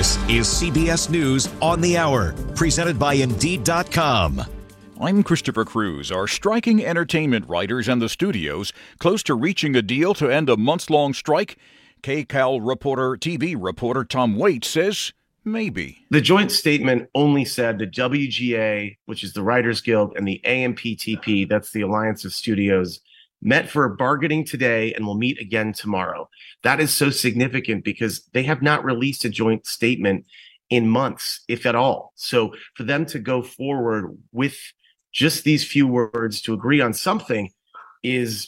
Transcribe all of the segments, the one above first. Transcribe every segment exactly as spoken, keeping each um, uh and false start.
This is C B S News on the Hour, presented by Indeed dot com. I'm Christopher Cruz. Are striking entertainment writers and the studios close to reaching a deal to end a months-long strike? K C A L reporter, T V reporter Tom Waits says maybe. The joint statement only said the W G A, which is the Writers Guild, and the A M P T P, that's the Alliance of Studios, met for bargaining today and will meet again tomorrow. That is so significant because they have not released a joint statement in months, if at all. So for them to go forward with just these few words to agree on something is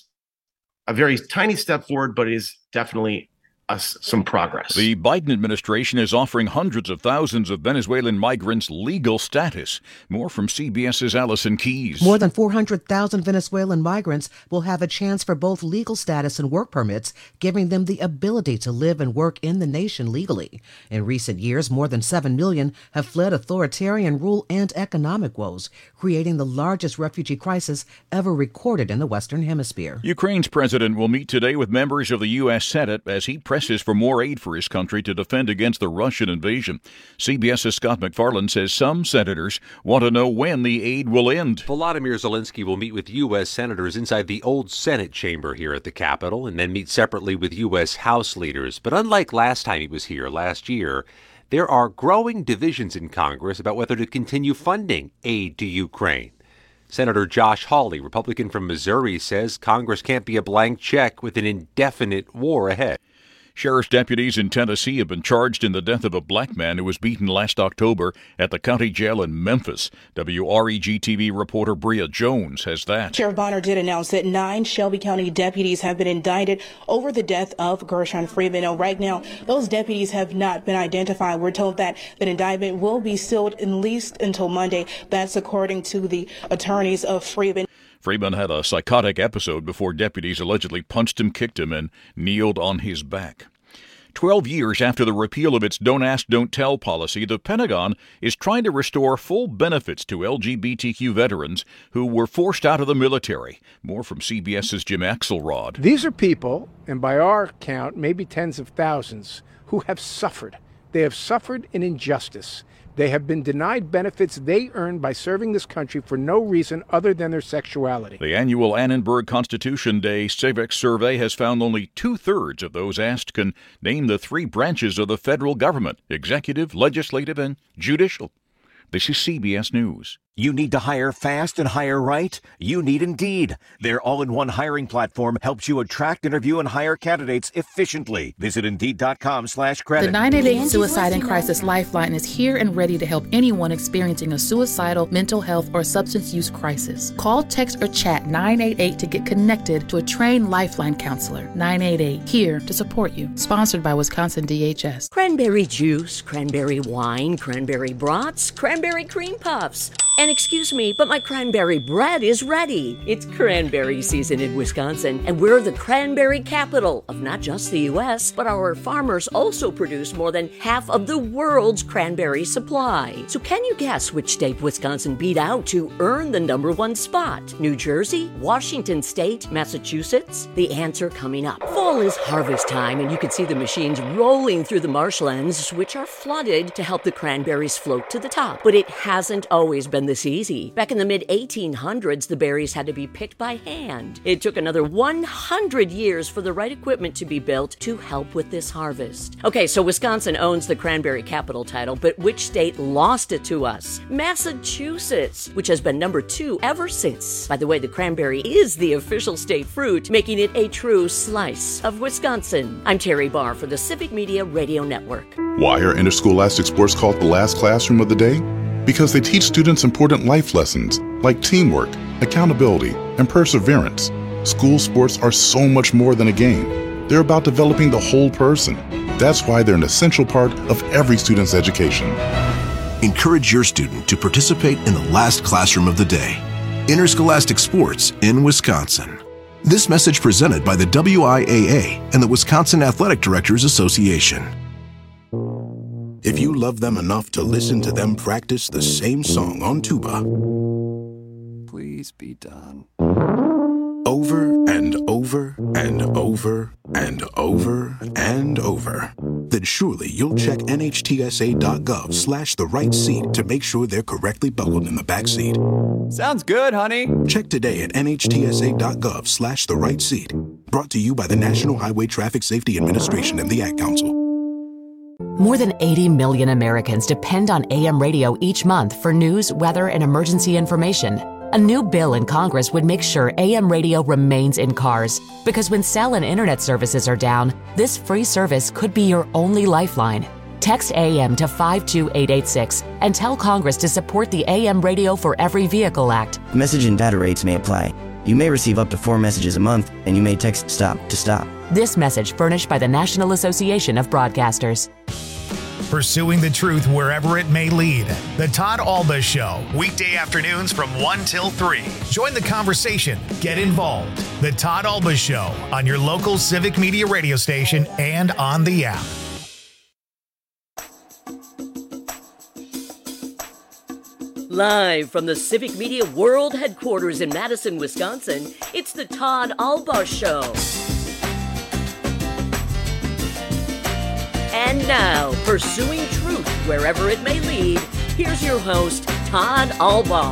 a very tiny step forward, but it is definitely us some progress. The Biden administration is offering hundreds of thousands of Venezuelan migrants legal status. More from CBS's Allison Keyes. More than four hundred thousand Venezuelan migrants will have a chance for both legal status and work permits, giving them the ability to live and work in the nation legally. In recent years, more than seven million have fled authoritarian rule and economic woes, creating the largest refugee crisis ever recorded in the Western Hemisphere. Ukraine's president will meet today with members of the U S Senate as he presses for more aid for his country to defend against the Russian invasion. CBS's Scott McFarland says some senators want to know when the aid will end. Volodymyr Zelensky will meet with U S senators inside the old Senate chamber here at the Capitol and then meet separately with U S House leaders. But unlike last time he was here last year, there are growing divisions in Congress about whether to continue funding aid to Ukraine. Senator Josh Hawley, Republican from Missouri, says Congress can't be a blank check with an indefinite war ahead. Sheriff's deputies in Tennessee have been charged in the death of a black man who was beaten last October at the county jail in Memphis. W R E G T V reporter Bria Jones has that. Sheriff Bonner did announce that nine Shelby County deputies have been indicted over the death of Gershon Freeman. Now, right now, those deputies have not been identified. We're told that the indictment will be sealed at least until Monday. That's according to the attorneys of Freeman. Freeman had a psychotic episode before deputies allegedly punched him, kicked him, and kneeled on his back. Twelve years after the repeal of its Don't Ask, Don't Tell policy, the Pentagon is trying to restore full benefits to L G B T Q veterans who were forced out of the military. More from CBS's Jim Axelrod. These are people, and by our count, maybe tens of thousands, who have suffered. They have suffered an injustice. They have been denied benefits they earned by serving this country for no reason other than their sexuality. The annual Annenberg Constitution Day Civic Survey has found only two-thirds of those asked can name the three branches of the federal government: executive, legislative, and judicial. This is C B S News. You need to hire fast and hire right? You need Indeed. Their all-in-one hiring platform helps you attract, interview, and hire candidates efficiently. Visit Indeed.com slash credit. The nine eight eight Suicide and Crisis Lifeline is here and ready to help anyone experiencing a suicidal, mental health, or substance use crisis. Call, text, or chat nine eight eight to get connected to a trained Lifeline counselor. nine eight eight, here to support you. Sponsored by Wisconsin D H S. Cranberry juice, cranberry wine, cranberry brats, cranberry cream puffs. And excuse me, but my cranberry bread is ready. It's cranberry season in Wisconsin, and we're the cranberry capital of not just the U S, but our farmers also produce more than half of the world's cranberry supply. So can you guess which state Wisconsin beat out to earn the number one spot? New Jersey, Washington State, Massachusetts? The answer coming up. Fall is harvest time, and you can see the machines rolling through the marshlands, which are flooded to help the cranberries float to the top. But it hasn't always been this easy. Back in the mid eighteen hundreds, the berries had to be picked by hand. It took another one hundred years for the right equipment to be built to help with this harvest. Okay, so Wisconsin owns the cranberry capital title, but which state lost it to us? Massachusetts, which has been number two ever since. By the way, the cranberry is the official state fruit, making it a true slice of Wisconsin. I'm Terry Barr for the Civic Media Radio Network. Why are interscholastic sports called the last classroom of the day? Because they teach students important life lessons like teamwork, accountability, and perseverance. School sports are so much more than a game. They're about developing the whole person. That's why they're an essential part of every student's education. Encourage your student to participate in the last classroom of the day. Interscholastic sports in Wisconsin. This message presented by the W I A A and the Wisconsin Athletic Directors Association. If you love them enough to listen to them practice the same song on tuba, please be done. Over and over and over and over and over. then surely you'll check nhtsa.gov slash the right seat to make sure they're correctly buckled in the back seat. Sounds good, honey. Check today at nhtsa.gov slash the right seat. Brought to you by the National Highway Traffic Safety Administration and the Ad Council. More than eighty million Americans depend on A M radio each month for news, weather, and emergency information. A new bill in Congress would make sure A M radio remains in cars, because when cell and internet services are down, this free service could be your only lifeline. Text A M to five two eight eight six and tell Congress to support the A M Radio for Every Vehicle Act. Message and data rates may apply. You may receive up to four messages a month, and you may text STOP to stop. This message furnished by the National Association of Broadcasters. Pursuing the truth wherever it may lead. The Todd Alba Show, weekday afternoons from one till three. Join the conversation. Get involved. The Todd Alba Show on your local Civic Media radio station and on the app. Live from the Civic Media World Headquarters in Madison, Wisconsin, it's the Todd Alba Show. And now, pursuing truth wherever it may lead, here's your host, Todd Alba.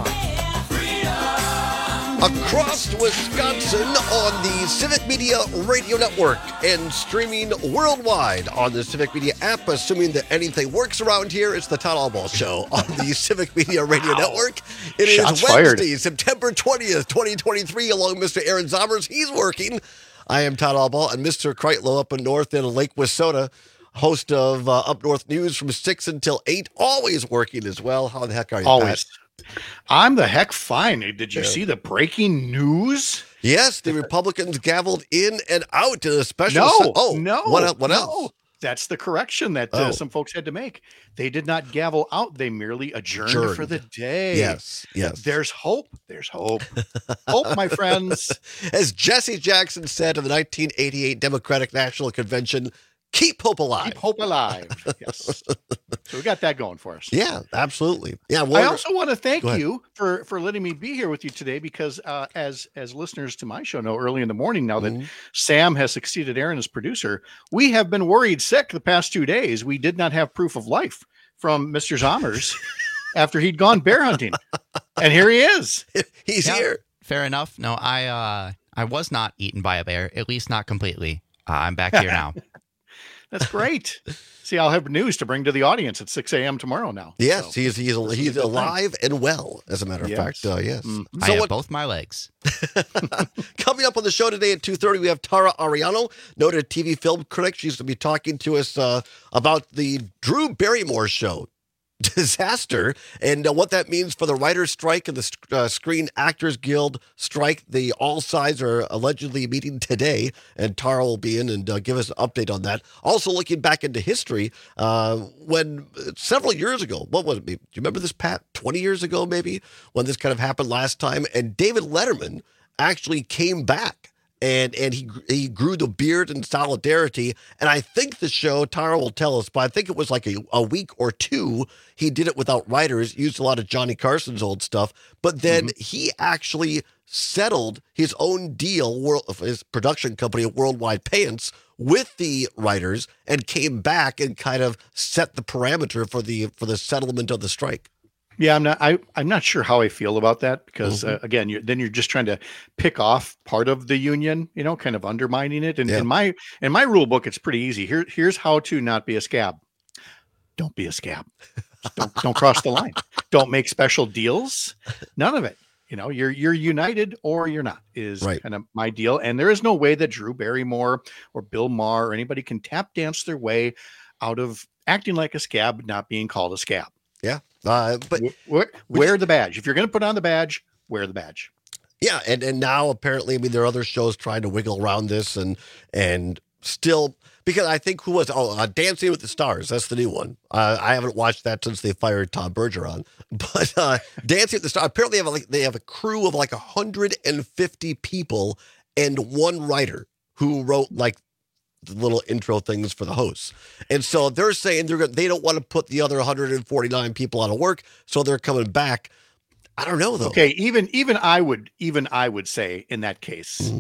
Across Wisconsin on the Civic Media Radio Network and streaming worldwide on the Civic Media app, assuming that anything works around here, it's the Todd Alba Show on the Civic Media Radio wow. Network. It Shots is Wednesday, fired. September twentieth, twenty twenty-three, along with Mister Aaron Zommers. He's working. I am Todd Alba, and Mister Kreitlow up in north in Lake Wissota, host of uh, Up North News from six until eight, always working as well. How the heck are you, Always. Pat? I'm the heck fine. Did you Yeah. see the breaking news? Yes, the Republicans gavelled in and out in a special... No, se- oh, no. What, el- what no. else? That's the correction that Oh. uh, some folks had to make. They did not gavel out. They merely adjourned, Adjourned. for the day. Yes, yes. There's hope. There's hope. Hope, my friends. As Jesse Jackson said at the nineteen eighty-eight Democratic National Convention, keep hope alive. Keep hope alive. Yes. So we got that going for us. Yeah, absolutely. Yeah. I well, also want to thank Go ahead. you for for letting me be here with you today, because uh, as as listeners to my show know, early in the morning now Mm-hmm. that Sam has succeeded Aaron as producer, we have been worried sick the past two days. We did not have proof of life from Mister Zommers after he'd gone bear hunting, and here he is. He's Yeah, here. Fair enough. No, I uh, I was not eaten by a bear, at least not completely. Uh, I'm back here now. That's great. See, I'll have news to bring to the audience at six a.m. tomorrow now. Yes, So, he's he's he's alive and well, as a matter of Yes. fact. Uh, yes. Mhm. I So have what, both my legs. coming up on the show today at two thirty, we have Tara Ariano, noted T V film critic. She's going to be talking to us uh, about the Drew Barrymore show. Disaster and uh, what that means for the writer's strike and the uh, Screen Actors Guild strike. The all sides are allegedly meeting today, and Tara will be in and uh, give us an update on that. Also, looking back into history, uh, when uh, several years ago, what was it? Do you remember this, Pat? twenty years ago, maybe, when this kind of happened last time, and David Letterman actually came back. And and he he grew the beard in solidarity. And I think the show, Tara will tell us, but I think it was like a, a week or two, he did it without writers, used a lot of Johnny Carson's old stuff. But then mm-hmm. he actually settled his own deal, world, his production company, Worldwide Pants, with the writers, and came back and kind of set the parameter for the for the settlement of the strike. Yeah, I'm not. I, I'm not sure how I feel about that, because Mhm. uh, again, you're, then you're just trying to pick off part of the union, you know, kind of undermining it. And Yeah. in my in my rule book, it's pretty easy. Here, here's how to not be a scab. Don't be a scab. Just don't don't cross the line. Don't make special deals. None of it. You know, you're you're united or you're not, is Right. kind of my deal. And there is no way that Drew Barrymore or Bill Maher or anybody can tap dance their way out of acting like a scab, not being called a scab. Yeah. Uh, but wear, wear the badge. If you're going to put on the badge, wear the badge. Yeah, and and now apparently, I mean, there are other shows trying to wiggle around this, and and still, because I think who was oh uh, Dancing with the Stars, that's the new one. Uh, I haven't watched that since they fired Tom Bergeron, but uh, Dancing with the Stars apparently they have like they have a crew of like one hundred fifty people and one writer who wrote like the little intro things for the hosts. And so they're saying they're they don't want to put the other one hundred forty-nine people out of work, so they're coming back. I don't know though. Okay, even even I would even I would say in that case, Mm-hmm.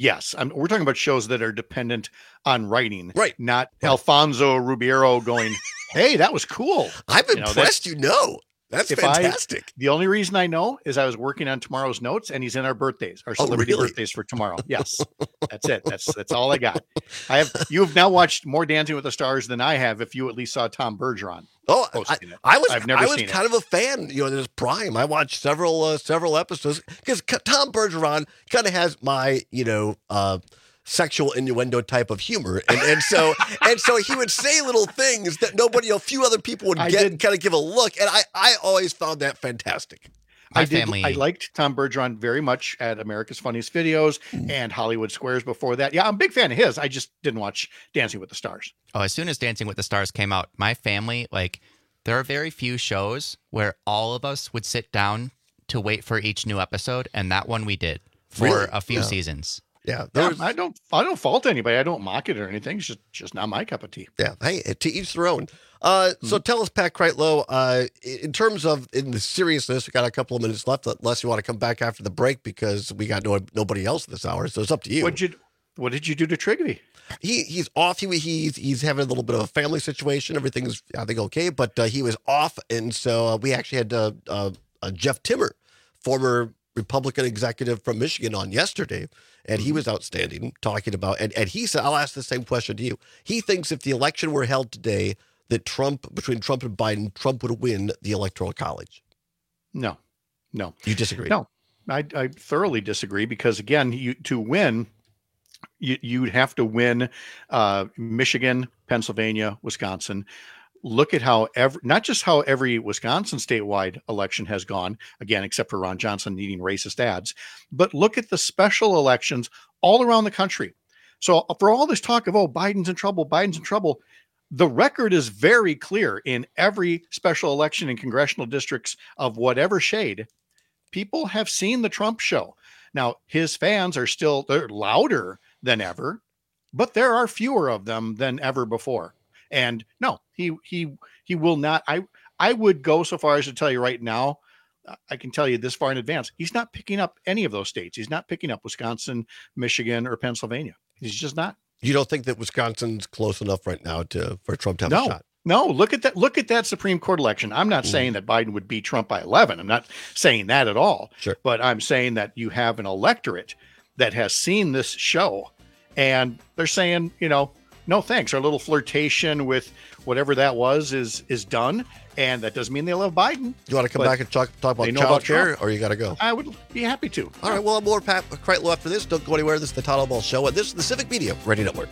Yes, I'm, we're talking about shows that are dependent on writing, right? Not right. Alfonso Ribeiro going, "Hey, that was cool." I'm you know, impressed. You know, that's fantastic. I, the only reason I know is I was working on tomorrow's notes, and he's in our birthdays, our celebrity oh, really? birthdays for tomorrow. Yes, that's it. That's that's all I got. I have. You have now watched more Dancing with the Stars than I have. If you at least saw Tom Bergeron. Oh, I, I was. I've never I was seen kind it. of a fan. You know, there's Prime. I watched several uh, several episodes because Tom Bergeron kind of has my you know. Uh, sexual innuendo type of humor, and and so and so he would say little things that nobody, a few other people would get and kind of give a look, and I I always found that fantastic. My I did. family. I liked Tom Bergeron very much at America's Funniest Videos and Hollywood Squares before that. Yeah, I'm a big fan of his. I just didn't watch Dancing with the Stars. Oh, as soon as Dancing with the Stars came out, my family, like, there are very few shows where all of us would sit down to wait for each new episode, and that one we did for Really? a few Yeah. seasons. Yeah, Yeah, was, I don't. I don't fault anybody. I don't mock it or anything. It's just just not my cup of tea. yeah. Hey, to each their own. Uh, so tell us, Pat Kreitlow, uh, in terms of in the seriousness, we got a couple of minutes left, unless you want to come back after the break because we got no nobody else this hour. So it's up to you. What did you What did you do to Trigby? He he's off. He he's he's having a little bit of a family situation. Everything's I think okay, but uh, he was off, and so uh, we actually had uh, uh, uh, Jeff Timmer, former Republican executive from Michigan, on yesterday, and he was outstanding talking about. And and he said, I'll ask the same question to you. He thinks if the election were held today, that Trump between Trump and Biden, Trump would win the Electoral College. No, no, you disagree? No, I, I thoroughly disagree because again, you to win. You, you'd have to win uh, Michigan, Pennsylvania, Wisconsin. Look at how every, not just how every Wisconsin statewide election has gone, again, except for Ron Johnson needing racist ads, but look at the special elections all around the country. So for all this talk of, oh, Biden's in trouble, Biden's in trouble, the record is very clear in every special election in congressional districts of whatever shade. People have seen the Trump show. Now, his fans are still, they're louder than ever, but there are fewer of them than ever before. And no, he he he will not. I I would go so far as to tell you right now, I can tell you this far in advance, he's not picking up any of those states. He's not picking up Wisconsin, Michigan, or Pennsylvania. He's just not. You don't think that Wisconsin's close enough right now to for Trump to have no. a shot? No, look at that. Look at that Supreme Court election. I'm not mm. saying that Biden would beat Trump by eleven. I'm not saying that at all. Sure. But I'm saying that you have an electorate that has seen this show and they're saying, you know, no thanks. Our little flirtation with whatever that was is is done. And that doesn't mean they love Biden. You want to come back and talk, talk about child care, or you got to go? I would be happy to. All right, well, more Pat Kreitlow after this. Don't go anywhere. This is the Todd Albaugh Show, and this is the Civic Media Radio Network.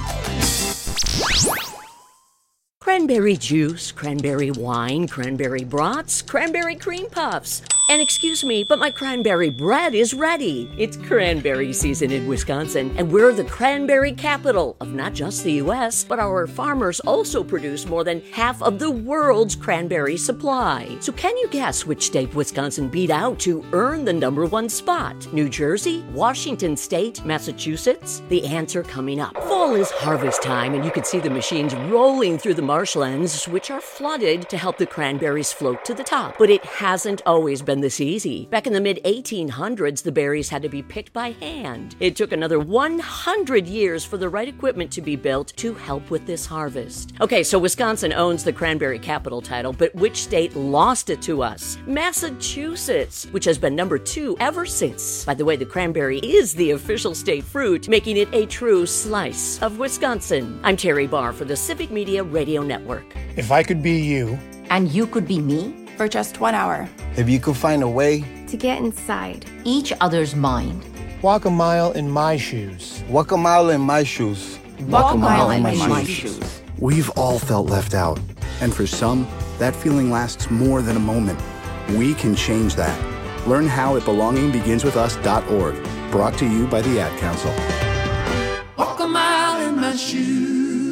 Cranberry juice, cranberry wine, cranberry brats, cranberry cream puffs. And excuse me, but my cranberry bread is ready. It's cranberry season in Wisconsin, and we're the cranberry capital of not just the U S, but our farmers also produce more than half of the world's cranberry supply. So can you guess which state Wisconsin beat out to earn the number one spot? New Jersey, Washington State, Massachusetts? The answer coming up. Fall is harvest time, and you can see the machines rolling through the marshlands, which are flooded to help the cranberries float to the top. But it hasn't always been this easy. Back in the mid eighteen hundreds, the berries had to be picked by hand. It took another one hundred years for the right equipment to be built to help with this harvest. Okay, so Wisconsin owns the cranberry capital title, but which state lost it to us? Massachusetts, which has been number two ever since. By the way, the cranberry is the official state fruit, making it a true slice of Wisconsin. I'm Terry Barr for the Civic Media Radio Network. If I could be you, and you could be me, for just one hour. If you could find a way to get inside each other's mind. Walk a mile in my shoes. Walk a mile in my shoes. Walk, Walk a mile, mile in, in my, my shoes. shoes. We've all felt left out. And for some, that feeling lasts more than a moment. We can change that. Learn how at belonging begins with us dot org. Brought to you by the Ad Council. Walk a mile in my shoes.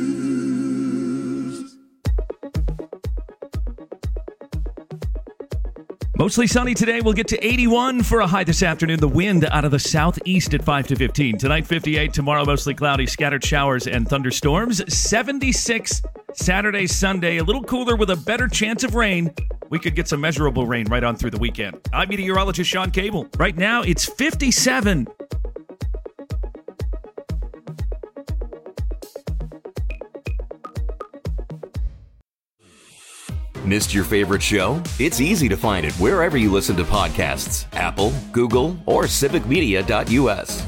Mostly sunny today. We'll get to eighty-one for a high this afternoon. The wind out of the southeast at five to fifteen. Tonight, fifty-eight. Tomorrow, mostly cloudy, scattered showers and thunderstorms. seventy-six Saturday, Sunday. A little cooler with a better chance of rain. We could get some measurable rain right on through the weekend. I'm meteorologist Sean Cable. Right now, it's fifty-seven. Missed your favorite show? It's easy to find it wherever you listen to podcasts. Apple, Google, or civic media dot U S.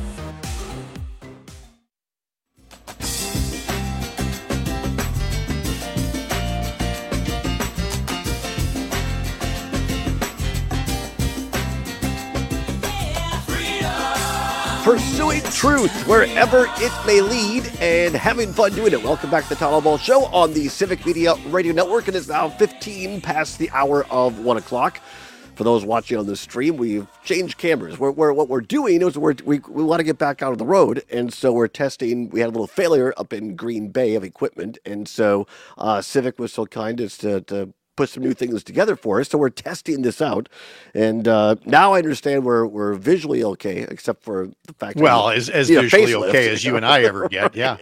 Pursuing truth wherever it may lead and having fun doing it. Welcome back to the Todd Ball Show on the Civic Media Radio Network. It is now fifteen past the hour of one o'clock. For those watching on the stream, we've changed cameras. We're, we're, what we're doing is we're, we we want to get back out of the road, and so we're testing. We had a little failure up in Green Bay of equipment, and so uh, Civic was so kind as to, to put some new things together for us. So we're testing this out, and uh, now I understand we're we're visually okay, except for the fact. Well, that, as as you know, visually facelift, okay as you and I ever get, yeah.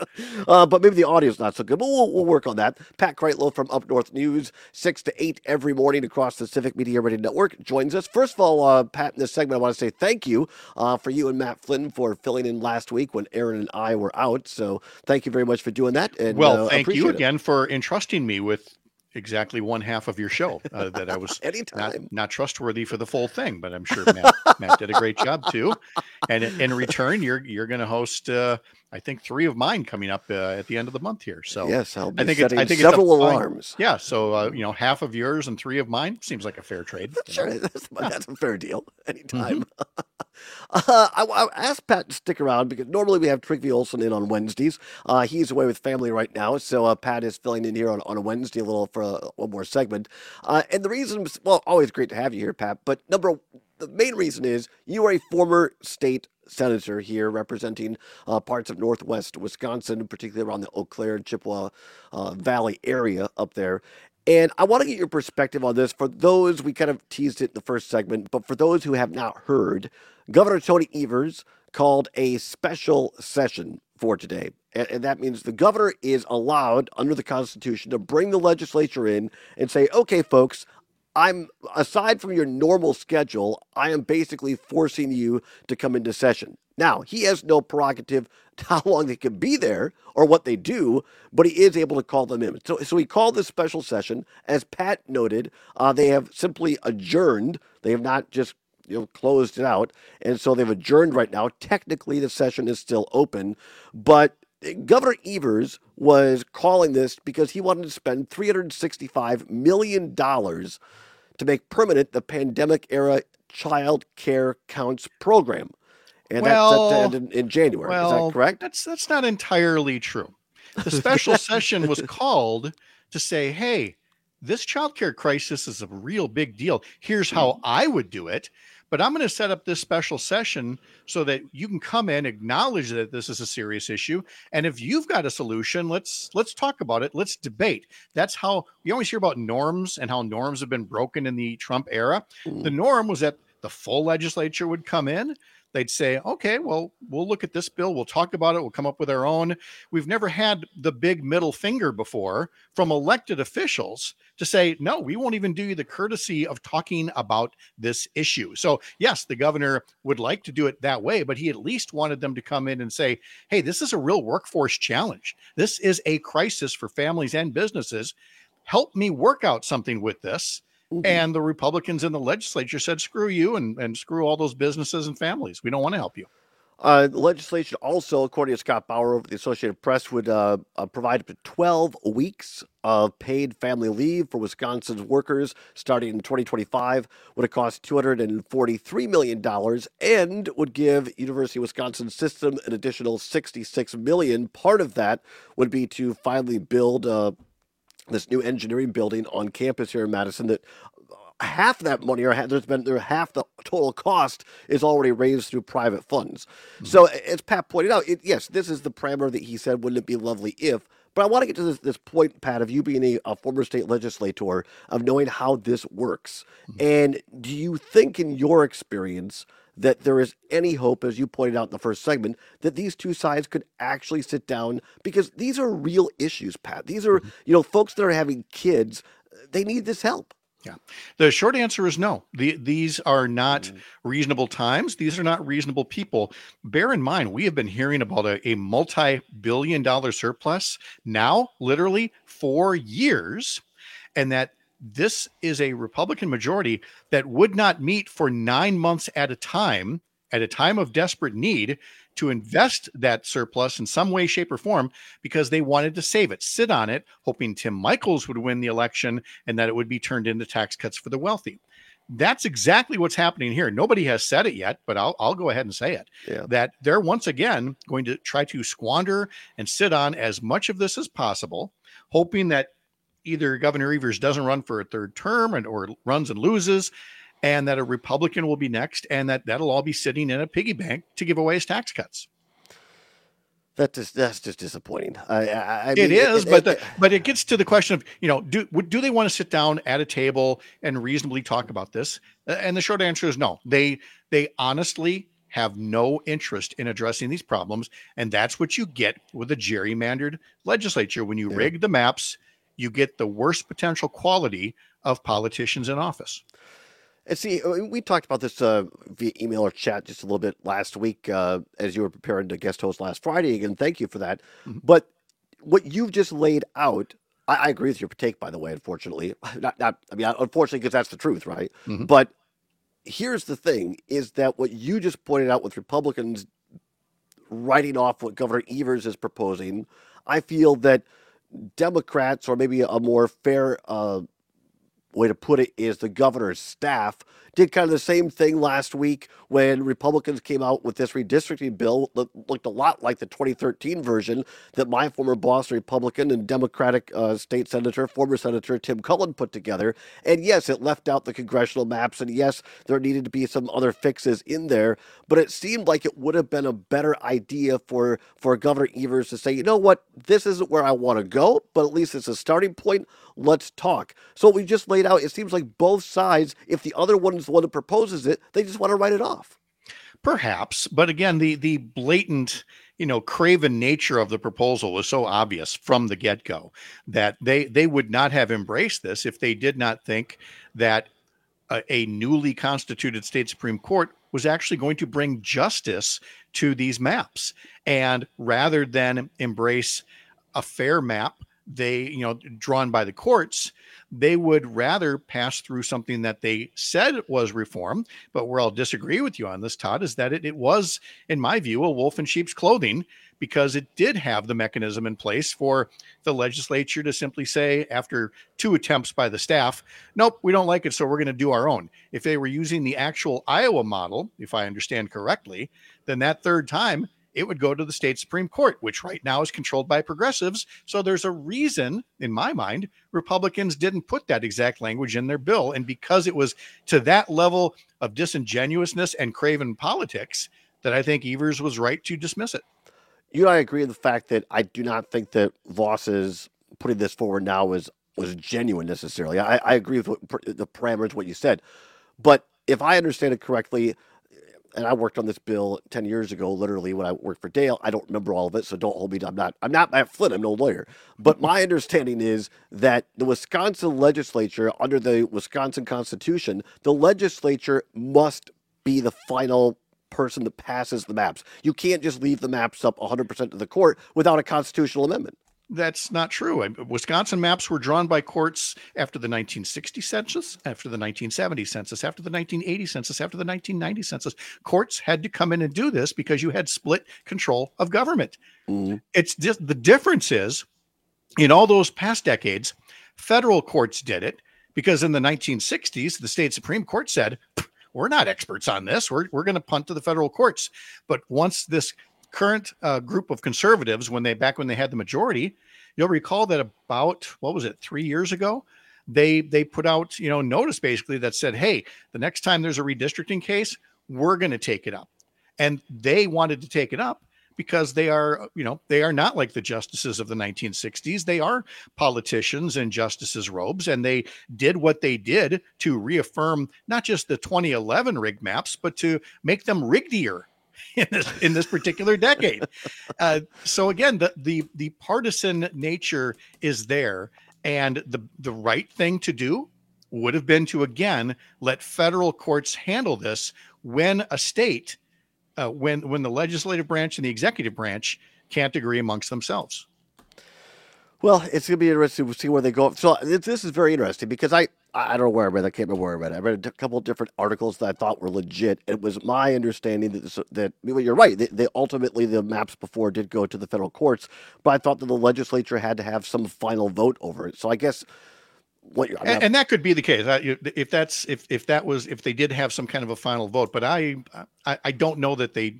Uh, but maybe the audio's not so good, but we'll, we'll work on that. Pat Kreitlow from Up North News, six to eight every morning across the Civic Media Radio Network, joins us. First of all, uh, Pat, in this segment, I want to say thank you uh, for you and Matt Flynn for filling in last week when Aaron and I were out. So thank you very much for doing that. And, well, uh, thank you it. again for entrusting me with exactly one half of your show uh, that I was not, not trustworthy for the full thing, but I'm sure Matt, Matt did a great job too. And in, in return, you're you're going to host, uh, I think, three of mine coming up uh, at the end of the month here. So yes, I'll be I think setting it's, I think several it's a fine, alarms. Yeah, so uh, you know, half of yours and three of mine seems like a fair trade. Sure, that's, that's a fair deal. Anytime. Mm-hmm. Uh, I, I asked Pat to stick around because normally we have Trygve Olsen in on Wednesdays. Uh, he's away with family right now, so uh, Pat is filling in here on, on a Wednesday a little for uh, one more segment. Uh, and the reason, well, always great to have you here, Pat, but number the main reason is you are a former state senator here representing uh, parts of northwest Wisconsin, particularly around the Eau Claire and Chippewa uh, Valley area up there. And I want to get your perspective on this. For those, we kind of teased it in the first segment, but for those who have not heard, Governor Tony Evers called a special session for today. And, and that means the governor is allowed under the Constitution to bring the legislature in and say, okay, folks, I'm aside from your normal schedule, I am basically forcing you to come into session. Now, he has no prerogative to how long they can be there or what they do, but he is able to call them in. So, so he called this special session. As Pat noted, uh, they have simply adjourned. They have not just you know closed it out, and so they've adjourned right now. Technically, the session is still open, but Governor Evers was calling this because he wanted to spend three hundred sixty-five million dollars to make permanent the pandemic-era Child Care Counts program. And well, that's set to end in, in January. Well, is that correct? That's, that's not entirely true. The special session was called to say, hey, this child care crisis is a real big deal. Here's how I would do it. But I'm going to set up this special session so that you can come in, acknowledge that this is a serious issue. And if you've got a solution, let's let's talk about it. Let's debate. That's how you always hear about norms and how norms have been broken in the Trump era. Mm. The norm was that the full legislature would come in. They'd say, okay, well, we'll look at this bill. We'll talk about it. We'll come up with our own. We've never had the big middle finger before from elected officials to say, no, we won't even do you the courtesy of talking about this issue. So yes, the governor would like to do it that way, but he at least wanted them to come in and say, hey, this is a real workforce challenge. This is a crisis for families and businesses. Help me work out something with this. Mm-hmm. And the Republicans in the legislature said, screw you and, and screw all those businesses and families. We don't want to help you. Uh, the legislation also, according to Scott Bauer of the Associated Press, would uh, uh, provide up to twelve weeks of paid family leave for Wisconsin's workers starting in twenty twenty-five, would have cost two hundred forty-three million dollars and would give University of Wisconsin System an additional sixty-six million dollars. Part of that would be to finally build uh, this new engineering building on campus here in Madison that half that money, or there's been there half the total cost is already raised through private funds. Mm-hmm. So as Pat pointed out, it, yes, this is the parameter that he said, wouldn't it be lovely if, but I want to get to this, this point, Pat, of you being a, a former state legislator, of knowing how this works. Mm-hmm. And do you think in your experience that there is any hope, as you pointed out in the first segment, that these two sides could actually sit down? Because these are real issues, Pat. These are, mm-hmm. you know, folks that are having kids, they need this help. Yeah. The short answer is no. The, these are not mm. reasonable times. These are not reasonable people. Bear in mind, we have been hearing about a, a multi-billion dollar surplus now, literally for years, and that this is a Republican majority that would not meet for nine months at a time, at a time of desperate need, to invest that surplus in some way, shape, or form, because they wanted to save it, sit on it, hoping Tim Michels would win the election and that it would be turned into tax cuts for the wealthy. That's exactly what's happening here. Nobody has said it yet, but I'll, I'll go ahead and say it, yeah. that they're once again going to try to squander and sit on as much of this as possible, hoping that either Governor Evers doesn't run for a third term and or runs and loses, and that a Republican will be next, and that that'll all be sitting in a piggy bank to give away as tax cuts. That just, that's just disappointing. I, I, I it mean, is, it, but it, the, but it gets to the question of, you know, do do they want to sit down at a table and reasonably talk about this? And the short answer is no. They they honestly have no interest in addressing these problems, and that's what you get with a gerrymandered legislature. When you yeah. rig the maps, you get the worst potential quality of politicians in office. And see, we talked about this uh, via email or chat just a little bit last week uh, as you were preparing to guest host last Friday. Again, thank you for that. Mm-hmm. But what you've just laid out, I, I agree with your take, by the way, unfortunately. Not, not, I mean, unfortunately, because that's the truth, right? Mm-hmm. But here's the thing, is that what you just pointed out with Republicans writing off what Governor Evers is proposing, I feel that Democrats, or maybe a more fair uh, way to put it is the governor's staff, did kind of the same thing last week when Republicans came out with this redistricting bill that looked a lot like the twenty thirteen version that my former boss, Republican and Democratic uh, state senator, former Senator Tim Cullen put together. And yes, it left out the congressional maps, and yes, there needed to be some other fixes in there, but it seemed like it would have been a better idea for, for Governor Evers to say, you know what, this isn't where I want to go, but at least it's a starting point. Let's talk. So what we just laid out, it seems like both sides, if the other one is the one that proposes it, they just want to write it off. Perhaps, but again, the the blatant, you know, craven nature of the proposal was so obvious from the get-go that they they would not have embraced this if they did not think that a, a newly constituted state Supreme Court was actually going to bring justice to these maps. And rather than embrace a fair map, they, you know, drawn by the courts, they would rather pass through something that they said was reform. But where I'll disagree with you on this, Todd, is that it, it was, in my view, a wolf in sheep's clothing, because it did have the mechanism in place for the legislature to simply say, after two attempts by the staff, nope, we don't like it, so we're going to do our own. If they were using the actual Iowa model, if I understand correctly, then that third time, it would go to the state Supreme Court, which right now is controlled by progressives. So there's a reason, in my mind, Republicans didn't put that exact language in their bill. And because it was to that level of disingenuousness and craven politics, that I think Evers was right to dismiss it. You and I agree on the fact that I do not think that Voss's putting this forward now was, was genuine necessarily. I, I agree with what, the parameters, what you said. But if I understand it correctly, and I worked on this bill ten years ago, literally when I worked for Dale. I don't remember all of it, so don't hold me. I'm not, I'm not Matt Flynn. I'm no lawyer. But my understanding is that the Wisconsin legislature, under the Wisconsin Constitution, the legislature must be the final person that passes the maps. You can't just leave the maps up one hundred percent to the court without a constitutional amendment. That's not true. Wisconsin maps were drawn by courts after the nineteen sixty census, after the nineteen seventy census, after the nineteen eighty census, after the nineteen ninety census. Courts had to come in and do this because you had split control of government. Mm. It's just the difference is, in all those past decades, federal courts did it because in the nineteen sixties, the state Supreme Court said, we're not experts on this. We're, we're going to punt to the federal courts. But once this current uh, group of conservatives, when they back when they had the majority, you'll recall that about, what was it, three years ago, they they put out, you know, notice basically that said, hey, the next time there's a redistricting case, we're going to take it up. And they wanted to take it up because they are, you know, they are not like the justices of the nineteen sixties. They are politicians in justices' robes, and they did what they did to reaffirm not just the twenty eleven rig maps, but to make them rigdier in this in this particular decade. Uh, so again, the, the the partisan nature is there, and the the right thing to do would have been to again let federal courts handle this when a state, uh, when when the legislative branch and the executive branch can't agree amongst themselves. Well, it's going to be interesting to see where they go. So this, this is very interesting because I, I don't know where I read it. I can't remember where I read it. I read a couple of different articles that I thought were legit. It was my understanding that, this, that well, you're right. They, they ultimately, the maps before did go to the federal courts, but I thought that the legislature had to have some final vote over it. So I guess what you're... And, and that could be the case. I, if that's, if, if that was, if they did have some kind of a final vote, but I, I, I don't know that they...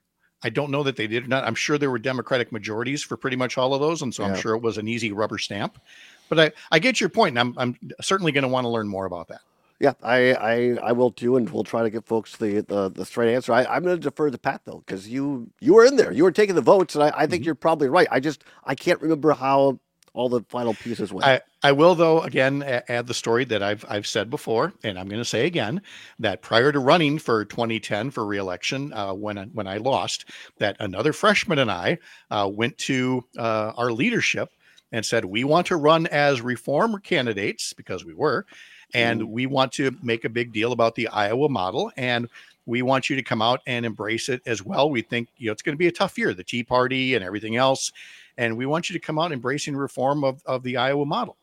I don't know that they did or not. I'm sure there were Democratic majorities for pretty much all of those, and so yeah. I'm sure it was an easy rubber stamp. But I, I get your point, and I'm I'm certainly going to want to learn more about that. Yeah, I, I, I will too, and we'll try to give folks the the, the straight answer. I, I'm going to defer to Pat though, because you you were in there, you were taking the votes, and I, I think mm-hmm. you're probably right. I just I can't remember how all the final pieces went. I, I will, though, again, add the story that I've I've said before, and I'm going to say again, that prior to running for twenty ten for re-election, uh, when, when I lost, that another freshman and I uh, went to uh, our leadership and said, we want to run as reform candidates, because we were, and mm. we want to make a big deal about the Iowa model, and we want you to come out and embrace it as well. We think, you know, it's going to be a tough year, the Tea Party and everything else. And we want you to come out embracing reform of, of the Iowa model.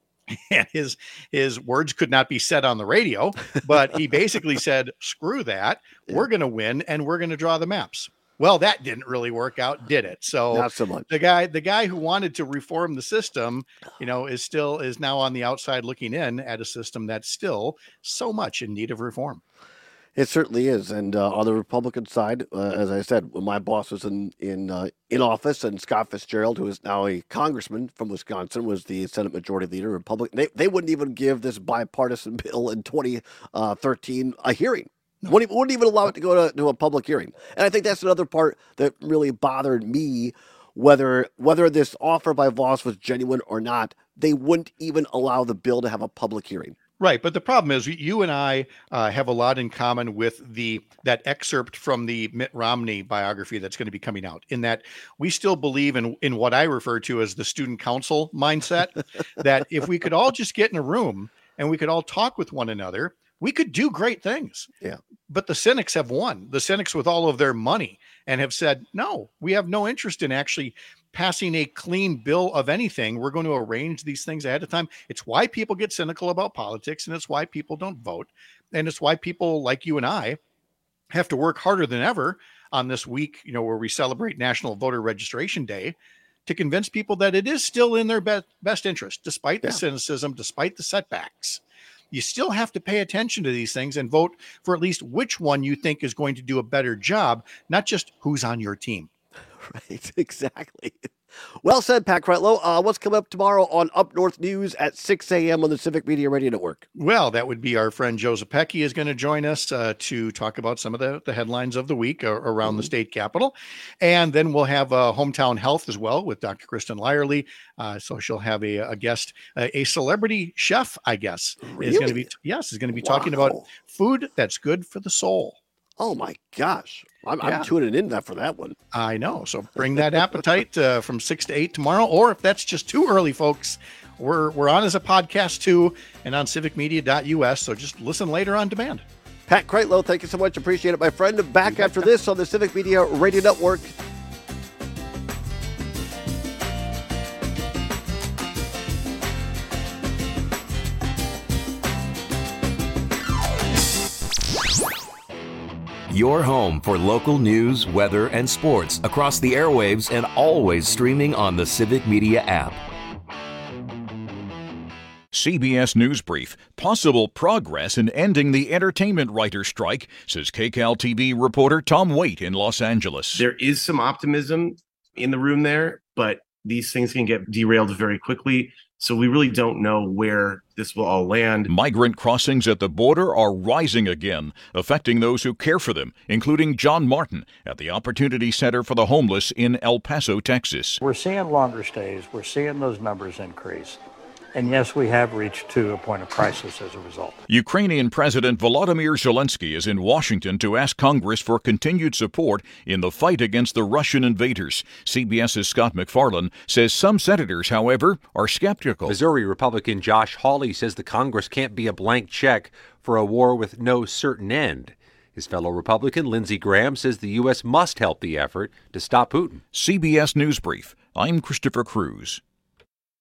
And his his words could not be said on the radio, but he basically said, screw that. Yeah. We're going to win, and we're going to draw the maps. Well, that didn't really work out, did it? So, not so much. The guy the guy who wanted to reform the system, you know, is still is now on the outside looking in at a system that's still so much in need of reform. It certainly is. And uh, on the Republican side, uh, as I said, when my boss was in in uh, in office, and Scott Fitzgerald, who is now a congressman from Wisconsin, was the Senate Majority Leader, Republican, they, they wouldn't even give this bipartisan bill in twenty thirteen a hearing. No. Wouldn't, wouldn't even allow it to go to, to a public hearing. And I think that's another part that really bothered me, whether whether this offer by Vos was genuine or not. They wouldn't even allow the bill to have a public hearing. Right, but the problem is you and I uh, have a lot in common with the that excerpt from the Mitt Romney biography that's going to be coming out, in that we still believe in in what I refer to as the student council mindset, that if we could all just get in a room and we could all talk with one another, we could do great things. Yeah. But the cynics have won, the cynics with all of their money, and have said, no, we have no interest in actually passing a clean bill of anything. We're going to arrange these things ahead of time. It's why people get cynical about politics, and it's why people don't vote. And it's why people like you and I have to work harder than ever on this week, you know, where we celebrate National Voter Registration Day, to convince people that it is still in their be- best interest, despite the yeah. cynicism, despite the setbacks. You still have to pay attention to these things and vote for at least which one you think is going to do a better job, not just who's on your team. Right, exactly. Well said, Pat Kretlow. Uh, what's coming up tomorrow on Up North News at six a.m. on the Civic Media Radio Network? Well, that would be our friend Joe Zepecki is going to join us uh, to talk about some of the, the headlines of the week uh, around mm-hmm. the state capitol. And then we'll have uh, Hometown Health as well with Doctor Kristen Lyerly. Uh, so she'll have a, a guest, uh, a celebrity chef, I guess. Really? Is going to be Yes, is going to be wow. talking about food that's good for the soul. Oh, my gosh. I'm, yeah. I'm tuning in that for that one. I know. So bring that appetite uh, from six to eight tomorrow. Or if that's just too early, folks, we're we're on as a podcast too, and on civic media dot U S. So just listen later on demand. Pat Kretlow, thank you so much. Appreciate it, my friend. Back after this on the Civic Media Radio Network. Your home for local news, weather, and sports across the airwaves, and always streaming on the Civic Media app. C B S News Brief. Possible progress in ending the entertainment writer strike, says K C A L T V reporter Tom Waite in Los Angeles. There is some optimism in the room there, but these things can get derailed very quickly. So we really don't know where this will all land. Migrant crossings at the border are rising again, affecting those who care for them, including John Martin at the Opportunity Center for the Homeless in El Paso, Texas. We're seeing longer stays. We're seeing those numbers increase. And yes, we have reached to a point of crisis as a result. Ukrainian President Volodymyr Zelensky is in Washington to ask Congress for continued support in the fight against the Russian invaders. CBS's Scott McFarlane says some senators, however, are skeptical. Missouri Republican Josh Hawley says the Congress can't be a blank check for a war with no certain end. His fellow Republican Lindsey Graham says the U S must help the effort to stop Putin. C B S News Brief. I'm Christopher Cruz.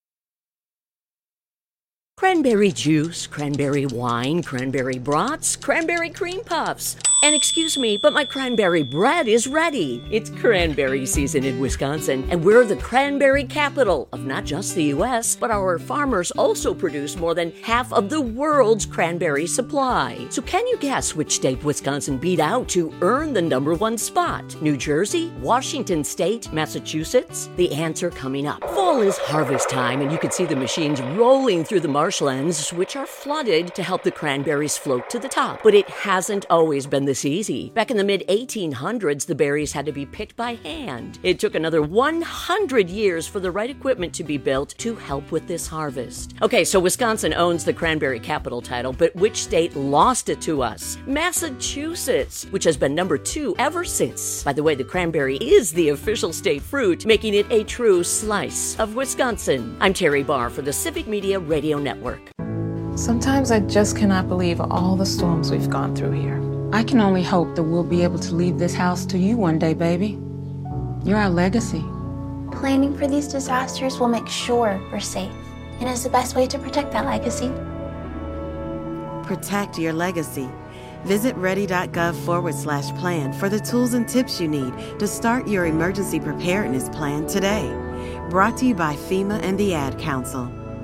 Cranberry juice, cranberry wine, cranberry brats, cranberry cream puffs. And excuse me, but my cranberry bread is ready. It's cranberry season in Wisconsin, and we're the cranberry capital of not just the U S, but our farmers also produce more than half of the world's cranberry supply. So can you guess which state Wisconsin beat out to earn the number one spot? New Jersey, Washington State, Massachusetts? The answer coming up. Fall is harvest time, and you can see the machines rolling through the marshlands, which are flooded to help the cranberries float to the top. But it hasn't always been this easy. Back in the mid eighteen hundreds, the berries had to be picked by hand. It took another one hundred years for the right equipment to be built to help with this harvest. Okay, so Wisconsin owns the cranberry capital title, but which state lost it to us? Massachusetts, which has been number two ever since. By the way, the cranberry is the official state fruit, making it a true slice of Wisconsin. I'm Terry Barr for the Civic Media Radio Network. Sometimes I just cannot believe all the storms we've gone through here. I can only hope that we'll be able to leave this house to you one day, baby. You're our legacy. Planning for these disasters will make sure we're safe, and is the best way to protect that legacy. Protect your legacy. Visit ready.gov forward slash plan for the tools and tips you need to start your emergency preparedness plan today. Brought to you by FEMA and the Ad Council.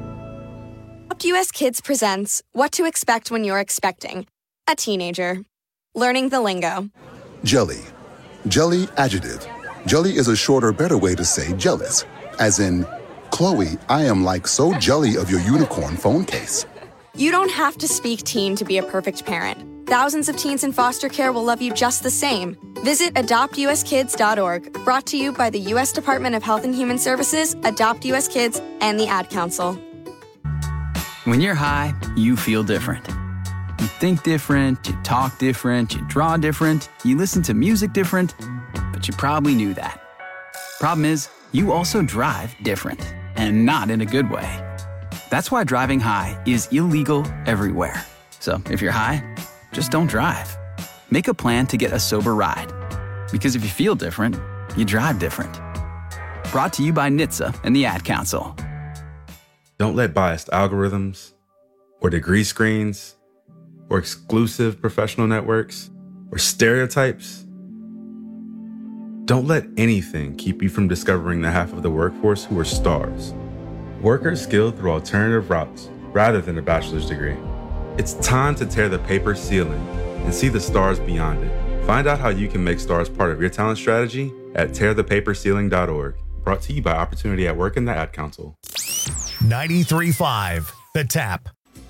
Adopt U S Kids presents What to Expect When You're Expecting a Teenager. Learning the lingo. Jelly. Jelly adjective. Jelly is a shorter, better way to say jealous. As in, Chloe, I am like so jelly of your unicorn phone case. You don't have to speak teen to be a perfect parent. Thousands of teens in foster care will love you just the same. Visit adopt u s kids dot org. Brought to you by the U S Department of Health and Human Services, Adopt U S Kids, and the Ad Council. When you're high, you feel different. You think different, you talk different, you draw different, you listen to music different, but you probably knew that. Problem is, you also drive different, and not in a good way. That's why driving high is illegal everywhere. So if you're high, just don't drive. Make a plan to get a sober ride. Because if you feel different, you drive different. Brought to you by N H T S A and the Ad Council. Don't let biased algorithms or degree screens or exclusive professional networks or stereotypes. Don't let anything keep you from discovering the half of the workforce who are stars. Workers skilled through alternative routes rather than a bachelor's degree. It's time to tear the paper ceiling and see the stars beyond it. Find out how you can make stars part of your talent strategy at tear the paper ceiling dot org. Brought to you by Opportunity at Work and the Ad Council. ninety-three point five The Tap.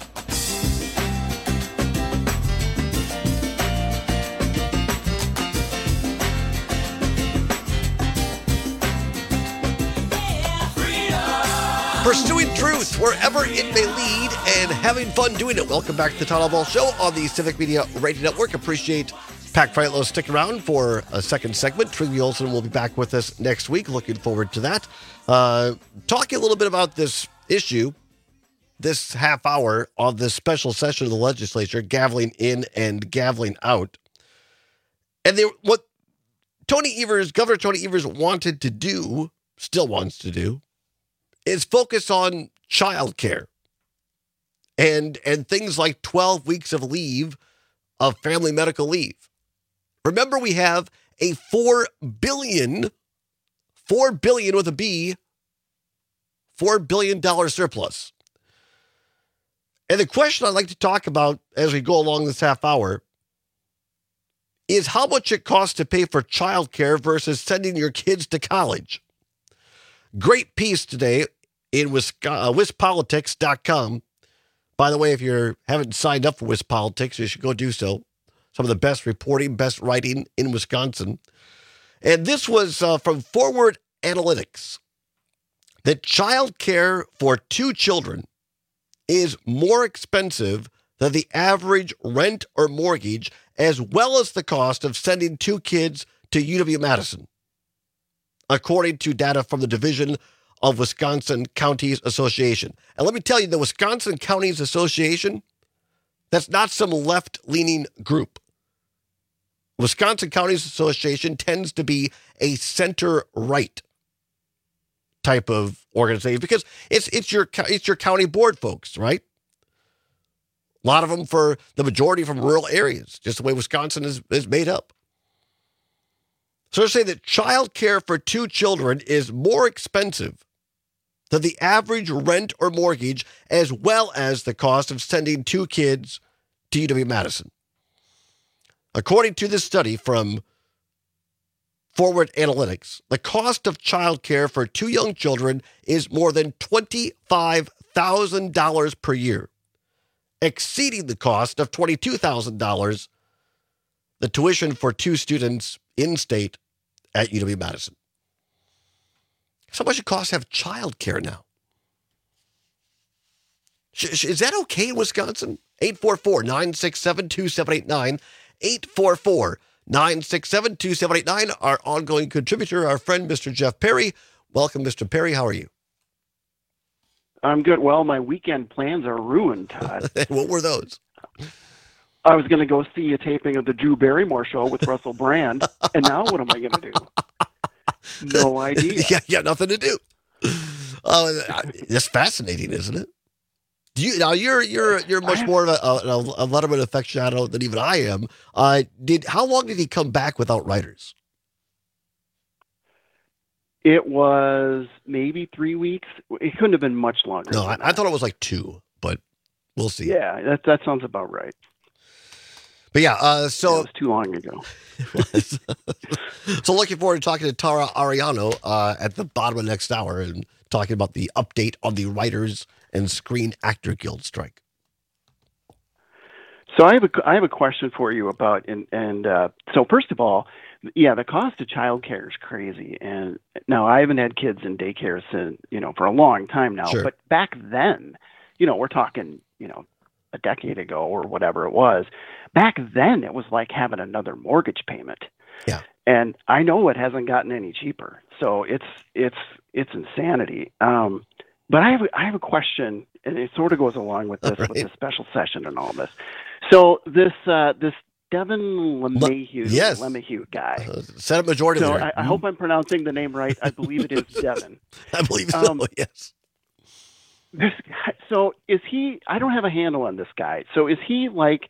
Pursuing truth wherever it may lead and having fun doing it. Welcome back to the Todd Albaugh Show on the Civic Media Radio Network. Appreciate Pat Frightlow sticking around for a second segment. Trigby Olson will be back with us next week. Looking forward to that. Uh, talking a little bit about this issue, this half hour of this special session of the legislature, gaveling in and gaveling out. And they, what Tony Evers, Governor Tony Evers wanted to do, still wants to do, is focus on childcare and and things like twelve weeks of leave of family medical leave. Remember, we have a four billion, four billion with a B, four billion dollar surplus. And the question I'd like to talk about as we go along this half hour is how much it costs to pay for childcare versus sending your kids to college. Great piece today in wis politics dot com. By the way, if you haven't signed up for WisPolitics, you should go do so. Some of the best reporting, best writing in Wisconsin. And this was uh, from Forward Analytics, that childcare for two children is more expensive than the average rent or mortgage, as well as the cost of sending two kids to U W-Madison, according to data from the Division of Wisconsin Counties Association. And let me tell you, the Wisconsin Counties Association, that's not some left-leaning group. Wisconsin Counties Association tends to be a center-right type of organization because it's it's your it's your county board folks, right? A lot of them for the majority from rural areas, just the way Wisconsin is, is made up. So they're saying that child care for two children is more expensive than the average rent or mortgage, as well as the cost of sending two kids to U W-Madison. According to this study from Forward Analytics, the cost of child care for two young children is more than twenty-five thousand dollars per year, exceeding the cost of twenty-two thousand dollars, the tuition for two students in-state at U W-Madison. So much it costs to have child care now. Is that okay in Wisconsin? eight four four, nine six seven, two seven eight nine. eight four four, nine six seven, two seven eight nine. Our ongoing contributor, our friend, Mister Jeff Perry. Welcome, Mister Perry. How are you? I'm good. Well, my weekend plans are ruined, Todd. What were those? I was going to go see a taping of the Drew Barrymore show with Russell Brand, and now what am I going to do? No idea. Yeah, yeah, nothing to do. Uh, it's fascinating, isn't it? Do you now you're you're you're much more of a, a, a Letterman aficionado than even I am. Uh, did how long did he come back without writers? It was maybe three weeks. It couldn't have been much longer. No, I, I thought it was like two, but we'll see. Yeah, that that sounds about right. But yeah, uh, so yeah, it was too long ago. So looking forward to talking to Tara Ariano uh, at the bottom of next hour and talking about the update on the Writers and Screen Actor Guild strike. So I have a I have a question for you about and and uh, so first of all, yeah, the cost of childcare is crazy. And now I haven't had kids in daycare since you know for a long time now. Sure. But back then, you know, we're talking you know a decade ago or whatever it was. Back then, it was like having another mortgage payment. Yeah. And I know it hasn't gotten any cheaper. So it's it's it's insanity. Um, but I have a, I have a question, and it sort of goes along with this, Right. with the special session and all this. So this uh, this Devin LeMahieu, yes. LeMahieu guy. Uh, Senate Majority So Leader. I, I hope I'm pronouncing the name right. I believe it is Devin. I believe so. Um, yes. This guy, so is he? I don't have a handle on this guy. So is he like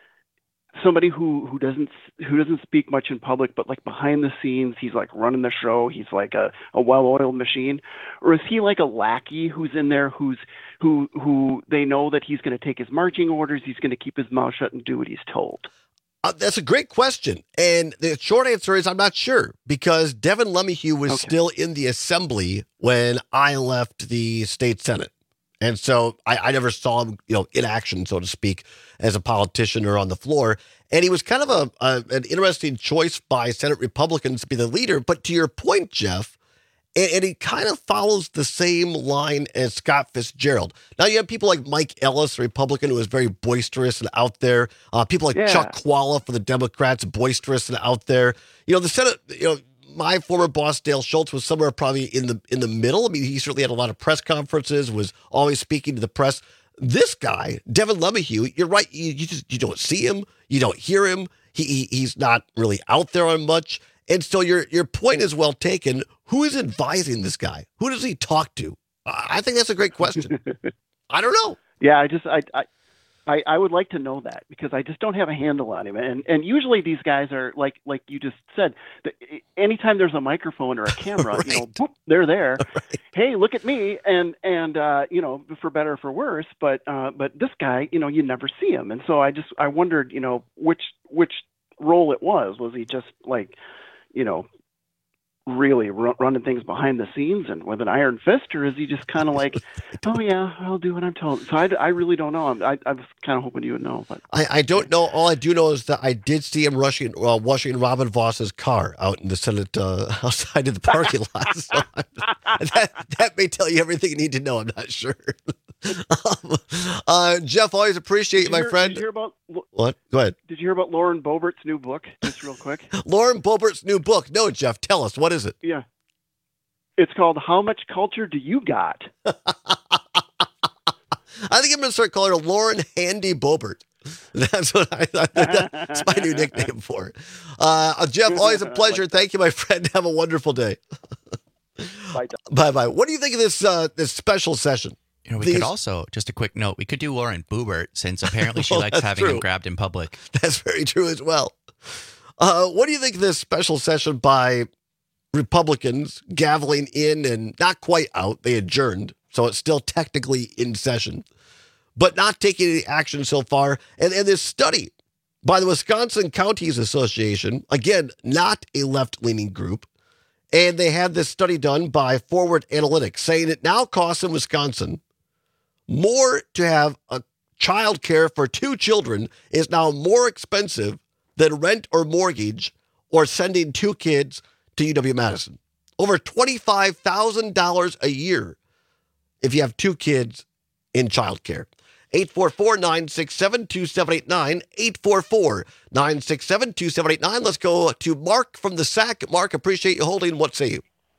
somebody who who doesn't who doesn't speak much in public, but like behind the scenes, he's like running the show. He's like a, a well-oiled machine, or is he like a lackey who's in there who's who who they know that he's going to take his marching orders, he's going to keep his mouth shut and do what he's told? Uh, that's a great question. And the short answer is I'm not sure, because Devin LeMahieu was Okay. still in the assembly when I left the state Senate. And so I, I never saw him, you know, in action, so to speak, as a politician or on the floor. And he was kind of a, a an interesting choice by Senate Republicans to be the leader. But to your point, Jeff, and, and he kind of follows the same line as Scott Fitzgerald. Now you have people like Mike Ellis, a Republican, who is very boisterous and out there. Uh, people like Yeah. Chuck Qualla for the Democrats, boisterous and out there. You know, the Senate, you know, my former boss, Dale Schultz, was somewhere probably in the in the middle. I mean, he certainly had a lot of press conferences, was always speaking to the press. This guy, Devin LeMahieu, you're right. You, you just you don't see him, you don't hear him. He, he he's not really out there on much. And so your your point is well taken. Who is advising this guy? Who does he talk to? I I think that's a great question. I don't know. Yeah, I just I, I I I would like to know that, because I just don't have a handle on him. And and usually these guys are like like you just said. The, anytime there's a microphone or a camera, Right. you know, boop, they're there. Right. Hey, look at me, and and uh, you know, for better or for worse. But uh, but this guy, you know, you never see him, and so I just I wondered, you know, which which role it was. Was he just like, you know, really ru- running things behind the scenes and with an iron fist, or is he just kind of like, oh yeah, I'll do what I'm told? So I, I really don't know. I'm, I I was kind of hoping you would know, but I, I don't know. All I do know is that I did see him rushing, uh, washing Robin Voss's car out in the Senate uh, outside of the parking lot. So I'm, that that may tell you everything you need to know. I'm not sure. um, uh, Jeff, always appreciate you, Did my you hear, friend. Did you hear about What? Go ahead. Did you hear about Lauren Boebert's new book? Just real quick. Lauren Boebert's new book. No, Jeff, tell us. What is it? Yeah. It's called How Much Culture Do You Got? I think I'm going to start calling her Lauren Handy Boebert. That's what I thought. That's my new nickname for her. Uh, Jeff, always a pleasure. Thank you, my friend. Have a wonderful day. Bye. Bye bye. What do you think of this uh, this special session? You know, we these, could also, just a quick note, we could do Lauren Boebert, since apparently she well, likes having true. him grabbed in public. That's very true as well. Uh, what do you think of this special session by Republicans gaveling in and not quite out? They adjourned, so it's still technically in session, but not taking any action so far. And, and this study by the Wisconsin Counties Association, again, not a left-leaning group, and they had this study done by Forward Analytics saying it now costs in Wisconsin more to have a child care for two children is now more expensive than rent or mortgage or sending two kids to U W-Madison. Over twenty-five thousand dollars a year if you have two kids in child care. eight four four, nine six seven, two seven eight nine, eight four four, nine six seven, two seven eight nine. Let's go to Mark from the S A C. Mark, appreciate you holding. What say you?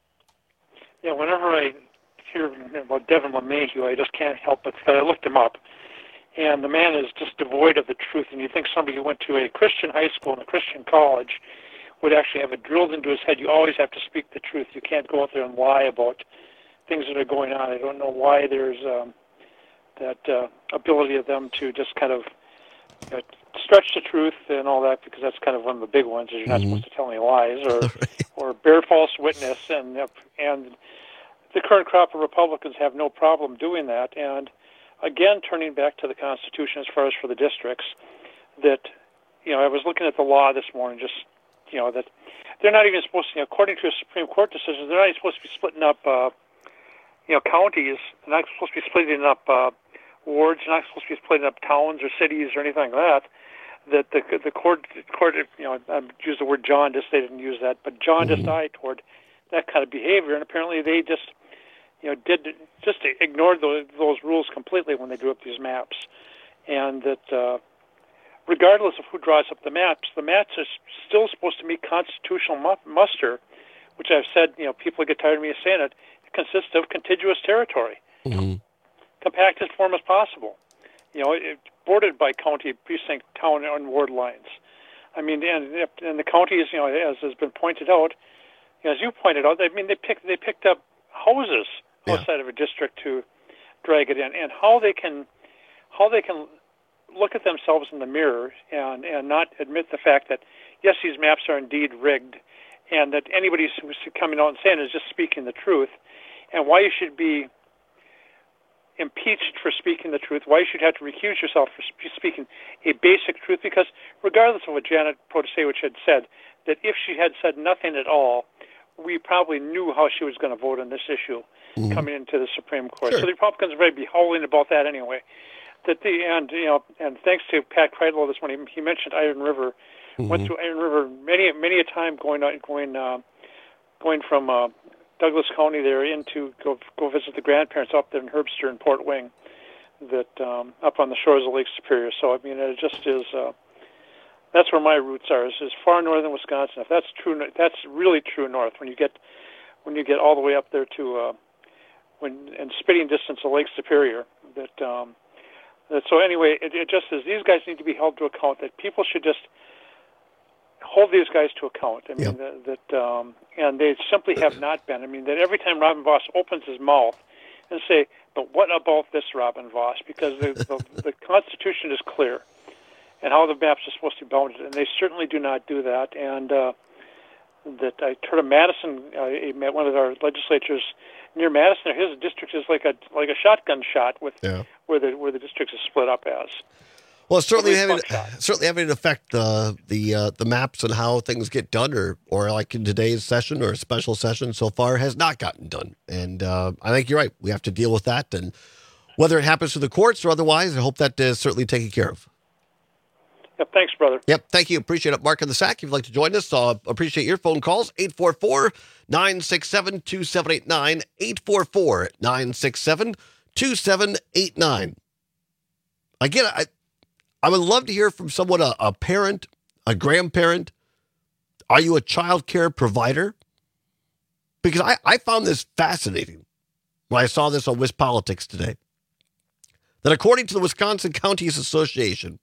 Yeah, whenever I hear about Devin LeMahieu, I just can't help but I looked him up, and the man is just devoid of the truth. And you think somebody who went to a Christian high school and a Christian college would actually have it drilled into his head. You always have to speak the truth. You can't go out there and lie about things that are going on. I don't know why there's um, that uh, ability of them to just kind of uh, stretch the truth and all that, because that's kind of one of the big ones, is you're not mm-hmm. supposed to tell any lies or or bear false witness, and and the current crop of Republicans have no problem doing that. And again, turning back to the Constitution as far as for the districts, that, you know, I was looking at the law this morning, just, you know, that they're not even supposed to, you know, according to a Supreme Court decision, they're not even supposed to be splitting up, uh, you know, counties. They're not supposed to be splitting up uh, wards. They're not supposed to be splitting up towns or cities or anything like that. That the the court, court, you know, I use the word jaundice. They didn't use that, but jaundice mm-hmm. eye toward that kind of behavior, and apparently they just, you know, did just ignored those, those rules completely when they drew up these maps, and that uh, regardless of who draws up the maps, the maps are still supposed to meet constitutional mu- muster, which I've said, you know, people get tired of me saying it. It consists of contiguous territory, mm-hmm. compacted form as possible. You know, it, bordered by county, precinct, town, and ward lines. I mean, and, and the counties, you know, as has been pointed out, you know, as you pointed out, I mean, they picked they picked up houses yeah. outside of a district to drag it in, and how they can how they can look at themselves in the mirror and and not admit the fact that yes, these maps are indeed rigged, and that anybody who's coming out and saying it is just speaking the truth, and why you should be impeached for speaking the truth, why you should have to recuse yourself for speaking a basic truth, because regardless of what Janet Protasevich had said, that if she had said nothing at all, we probably knew how she was going to vote on this issue mm-hmm. coming into the Supreme Court. Sure. So the Republicans are very be howling about that anyway. That the and you know and thanks to Pat Kreidler this morning, he mentioned Iron River. Mm-hmm. Went through Iron River many many a time going going uh, going from uh, Douglas County there into go go visit the grandparents up there in Herbster and Port Wing, that um, up on the shores of Lake Superior. So I mean, it just is. Uh, that's where my roots are. Is, is far northern Wisconsin. If that's true, that's really true north. When you get when you get all the way up there to uh, when and spitting distance of Lake Superior. That um, that so anyway, it, it just is. These guys need to be held to account. That people should just hold these guys to account. I mean, yep. that, that um, and they simply have not been. I mean, that every time Robin Vos opens his mouth and say, but what about this, Robin Vos? Because the, the, the Constitution is clear, and how the maps are supposed to be bounded, and they certainly do not do that. And uh, that I heard of Madison, uh, one of our legislatures near Madison, his district is like a like a shotgun shot with yeah. where the where the district is split up as. Well, it's certainly having certainly having an effect uh, the uh, the maps and how things get done, or or like in today's session or a special session so far has not gotten done, and uh, I think you're right. We have to deal with that, and whether it happens to the courts or otherwise, I hope that is certainly taken care of. Yep, thanks, brother. Yep, thank you. Appreciate it. Mark in the S A C, if you'd like to join us, uh, appreciate your phone calls. eight four four, nine six seven, two seven eight nine, eight four four, nine six seven, two seven eight nine. Again, I. I would love to hear from someone, a, a parent, a grandparent. Are you a child care provider? Because I, I found this fascinating when I saw this on WisPolitics today. That according to the Wisconsin Counties Association,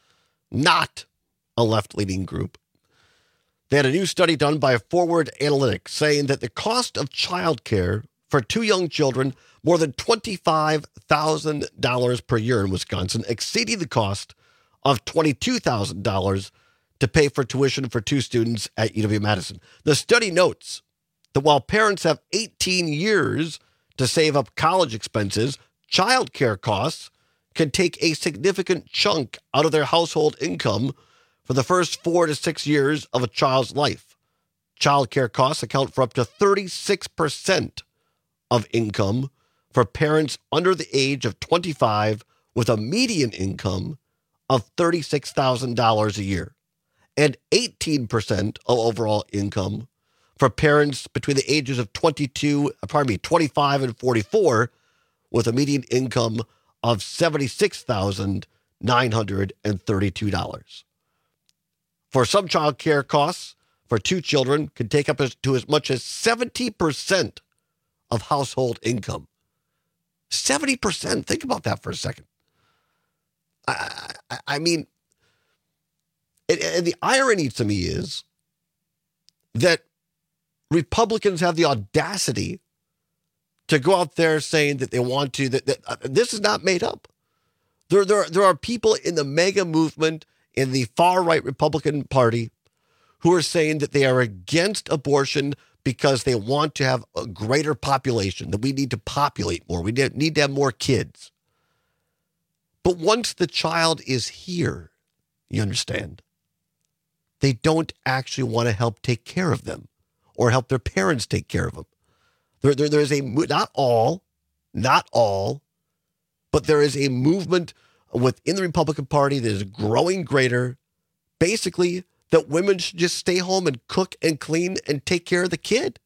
not a left-leaning group, they had a new study done by Forward Analytics saying that the cost of child care for two young children more than twenty-five thousand dollars per year in Wisconsin, exceeding the cost of twenty-two thousand dollars to pay for tuition for two students at U W-Madison. The study notes that while parents have eighteen years to save up college expenses, child care costs can take a significant chunk out of their household income for the first four to six years of a child's life. Child care costs account for up to thirty-six percent of income for parents under the age of twenty-five with a median income of thirty-six thousand dollars a year, and eighteen percent of overall income for parents between the ages of twenty-two, pardon me, twenty-five and forty-four with a median income of seventy-six thousand nine hundred thirty-two dollars. For some child care costs for two children can take up as, to as much as seventy percent of household income. seventy percent. Think about that for a second. I, I, I mean, and, and the irony to me is that Republicans have the audacity to go out there saying that they want to, that, that uh, this is not made up. There, there, there are people in the mega movement in the far-right Republican Party who are saying that they are against abortion because they want to have a greater population, that we need to populate more. We need to have more kids. But once the child is here, you understand, they don't actually want to help take care of them or help their parents take care of them. There, there, there's a, not all, not all, but there is a movement within the Republican Party that is growing greater, basically, that women should just stay home and cook and clean and take care of the kid.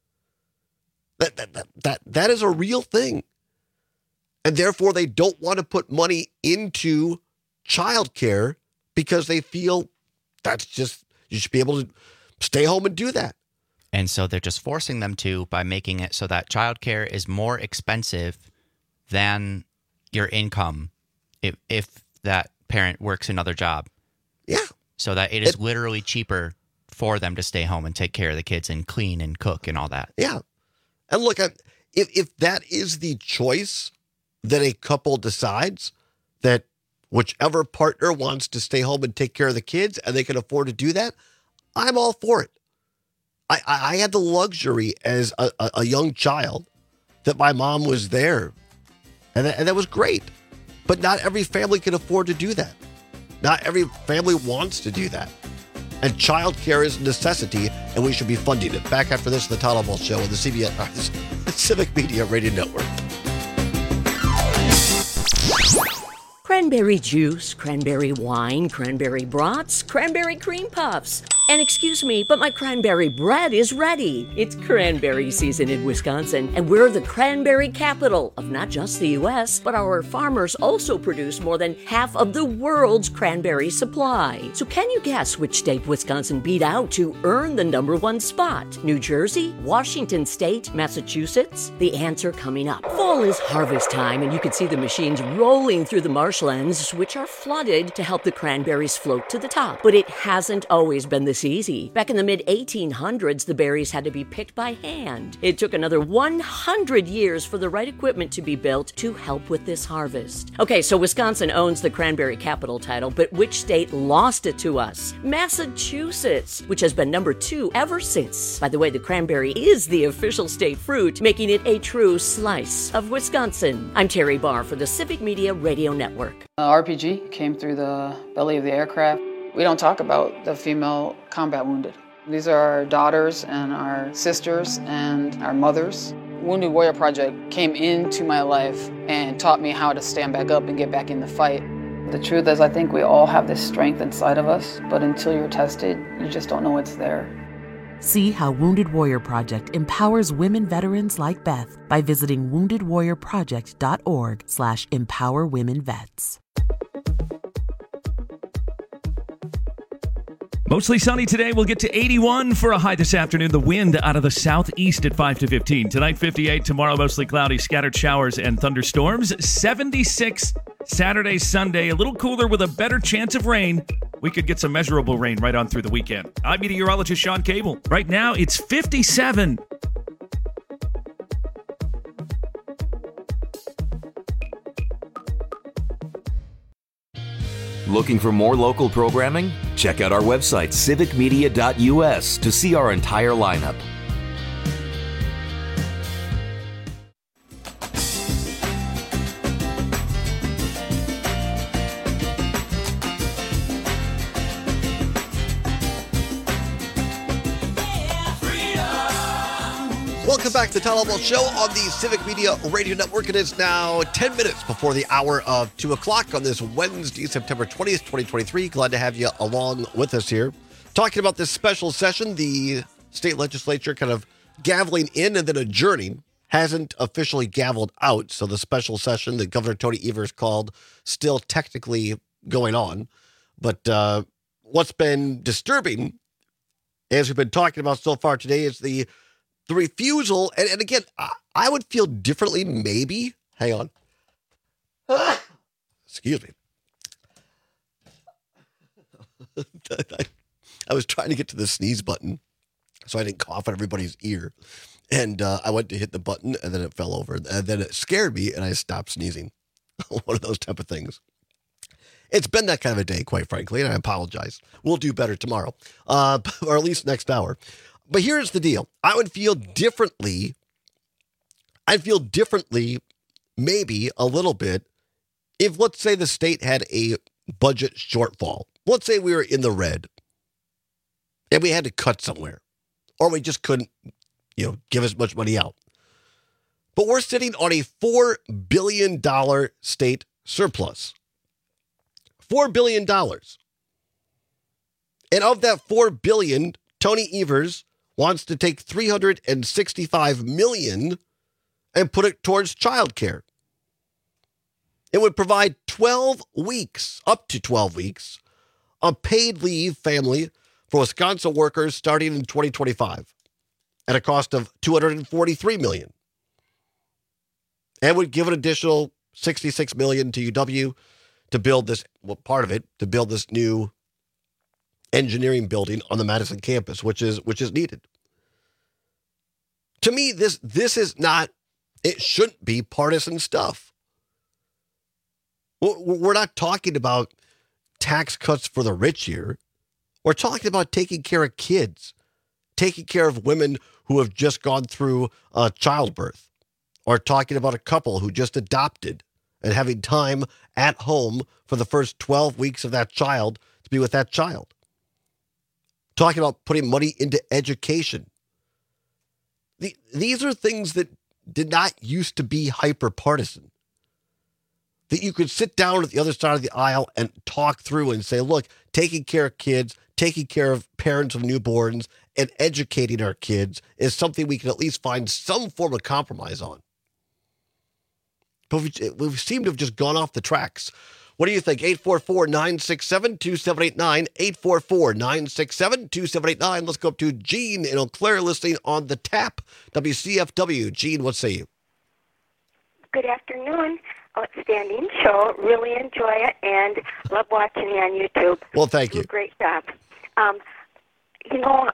That, that, that, that, that is a real thing. And therefore, they don't want to put money into childcare because they feel that's just, you should be able to stay home and do that. And so they're just forcing them to by making it so that childcare is more expensive than your income if, if that parent works another job. Yeah. So that it is it, literally cheaper for them to stay home and take care of the kids and clean and cook and all that. Yeah. And look, if, if that is the choice that a couple decides, that whichever partner wants to stay home and take care of the kids and they can afford to do that, I'm all for it. I, I had the luxury as a, a, a young child that my mom was there. And that, and that was great. But not every family can afford to do that. Not every family wants to do that. And childcare is a necessity, and we should be funding it. Back after this, the Todd Albaugh Show on the C B S uh, Civic Media Radio Network. Cranberry juice, cranberry wine, cranberry brats, cranberry cream puffs. And excuse me, but my cranberry bread is ready. It's cranberry season in Wisconsin, and we're the cranberry capital of not just the U S, but our farmers also produce more than half of the world's cranberry supply. So can you guess which state Wisconsin beat out to earn the number one spot? New Jersey, Washington State, Massachusetts? The answer coming up. Fall is harvest time, and you can see the machines rolling through the marshlands, which are flooded to help the cranberries float to the top. But it hasn't always been this easy. Back in the mid eighteen hundreds, the berries had to be picked by hand. It took another one hundred years for the right equipment to be built to help with this harvest. Okay, so Wisconsin owns the cranberry capital title, but which state lost it to us? Massachusetts, which has been number two ever since. By the way, the cranberry is the official state fruit, making it a true slice of Wisconsin. I'm Terry Barr for the Civic Media Radio Network. Uh, R P G came through the belly of the aircraft. We don't talk about the female combat wounded. These are our daughters and our sisters and our mothers. Wounded Warrior Project came into my life and taught me how to stand back up and get back in the fight. The truth is, I think we all have this strength inside of us, but until you're tested, you just don't know it's there. See how Wounded Warrior Project empowers women veterans like Beth by visiting wounded warrior project dot org slash empower women vets. Mostly sunny today. We'll get to eighty-one for a high this afternoon. The wind out of the southeast at five to fifteen. Tonight, fifty-eight. Tomorrow, mostly cloudy, scattered showers and thunderstorms. seventy-six Saturday, Sunday. A little cooler with a better chance of rain. We could get some measurable rain right on through the weekend. I'm meteorologist Sean Cable. Right now, it's fifty-seven. Looking for more local programming? Check out our website, civic media dot u s, to see our entire lineup. Welcome back to the Todd Albaugh Show on the Civic Media Radio Network. It is now ten minutes before the hour of two o'clock on this Wednesday, September twentieth, twenty twenty-three. Glad to have you along with us here. Talking about this special session, the state legislature kind of gaveling in and then adjourning, hasn't officially gavelled out. So the special session that Governor Tony Evers called still technically going on. But uh, what's been disturbing, as we've been talking about so far today, is the The refusal, and, and again, I, I would feel differently, maybe. Hang on. Ah, excuse me. I, I was trying to get to the sneeze button so I didn't cough in everybody's ear. And uh, I went to hit the button, and then it fell over. And then it scared me, and I stopped sneezing. One of those type of things. It's been that kind of a day, quite frankly, and I apologize. We'll do better tomorrow, uh, or at least next hour. But here's the deal. I would feel differently. I'd feel differently, maybe a little bit, if, let's say, the state had a budget shortfall. Let's say we were in the red and we had to cut somewhere, or we just couldn't, you know, give as much money out. But we're sitting on a four billion dollars state surplus. four billion dollars. And of that four billion dollars, Tony Evers wants to take three hundred sixty-five million dollars and put it towards childcare. It would provide twelve weeks, up to twelve weeks, of paid leave family for Wisconsin workers starting in twenty twenty-five at a cost of two hundred forty-three million dollars. And would give an additional sixty-six million dollars to U W to build this, well, part of it, to build this new engineering building on the Madison campus, which is which is needed. To me, this this is not, it shouldn't be partisan stuff. We're not talking about tax cuts for the rich here. We're talking about taking care of kids, taking care of women who have just gone through uh, childbirth, or talking about a couple who just adopted and having time at home for the first twelve weeks of that child to be with that child. Talking about putting money into education. The, these are things that did not used to be hyper-partisan. That you could sit down at the other side of the aisle and talk through and say, look, taking care of kids, taking care of parents of newborns, and educating our kids is something we can at least find some form of compromise on. But we, we seem to have just gone off the tracks. What do you think? eight four four, nine six seven, two seven eight nine, eight four four, nine six seven, two seven eight nine. Let's go up to Gene in Eau Claire listening on the Tap, W C F W. Gene, what say you? Good afternoon. Outstanding show. Really enjoy it and love watching you on YouTube. Well, thank you. you. Great job. Um, you know,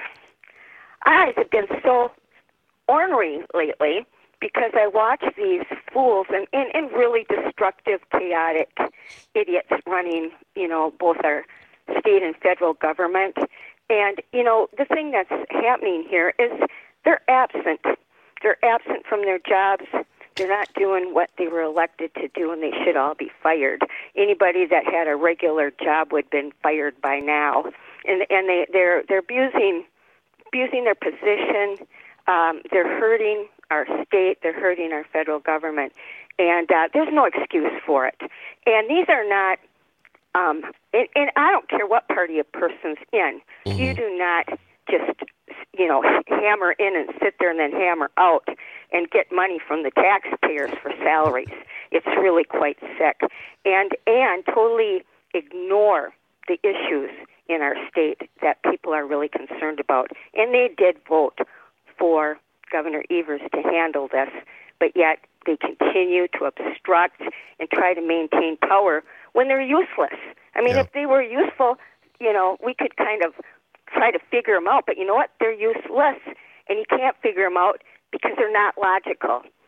eyes have been so ornery lately, because I watch these fools and, and, and really destructive, chaotic idiots running, you know, both our state and federal government. And, you know, the thing that's happening here is they're absent. They're absent from their jobs. They're not doing what they were elected to do, and they should all be fired. Anybody that had a regular job would have been fired by now. And and they, they're they're abusing abusing their position. Um, they're hurting our state, they're hurting our federal government, and uh, there's no excuse for it. And these are not, um, and, and I don't care what party a person's in, mm-hmm. you do not just, you know, hammer in and sit there and then hammer out and get money from the taxpayers for salaries. It's really quite sick. And, and totally ignore the issues in our state that people are really concerned about. And they did vote for Governor Evers to handle this, but yet they continue to obstruct and try to maintain power when they're useless. I mean, yeah. if they were useful, you know, we could kind of try to figure them out, but you know what? They're useless, and you can't figure them out because they're not logical.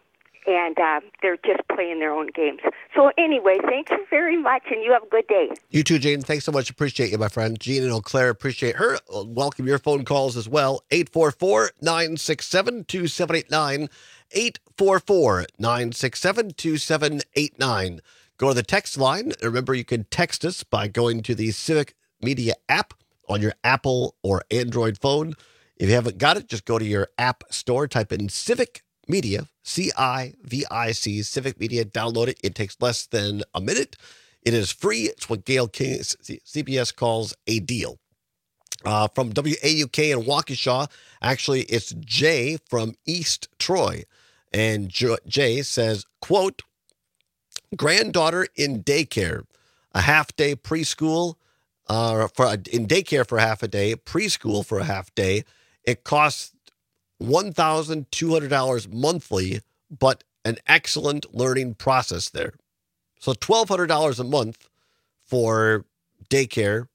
and uh, they're just playing their own games. So anyway, thank you very much, and you have a good day. You too, Jane. Thanks so much. Appreciate you, my friend. Jean and Eau Claire, appreciate her. Welcome your phone calls as well. eight four four, nine six seven, two seven eight nine. eight four four, nine six seven, two seven eight nine. Go to the text line. Remember, you can text us by going to the Civic Media app on your Apple or Android phone. If you haven't got it, just go to your app store, type in Civic Media, C I V I C, Civic Media, download it. It takes less than a minute. It is free. It's what Gail King, C B S calls a deal. Uh, from W A U K in Waukesha, actually, it's Jay from East Troy. And Jay says, quote, granddaughter in daycare, a half-day preschool, uh, for in daycare for half a day, preschool for a half day. It costs one thousand two hundred dollars monthly, but an excellent learning process there. So twelve hundred dollars a month for daycare,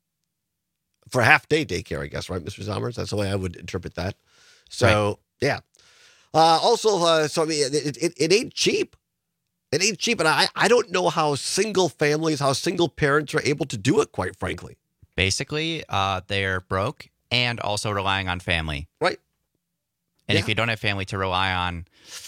for half-day daycare, I guess, right, Mister Zommers? That's the way I would interpret that. So, right. yeah. Uh, also, uh, so I mean, it, it, it ain't cheap. It ain't cheap. And I, I don't know how single families, how single parents are able to do it, quite frankly. Basically, uh, they're broke and also relying on family. Right. And Yeah. if you don't have family to rely on,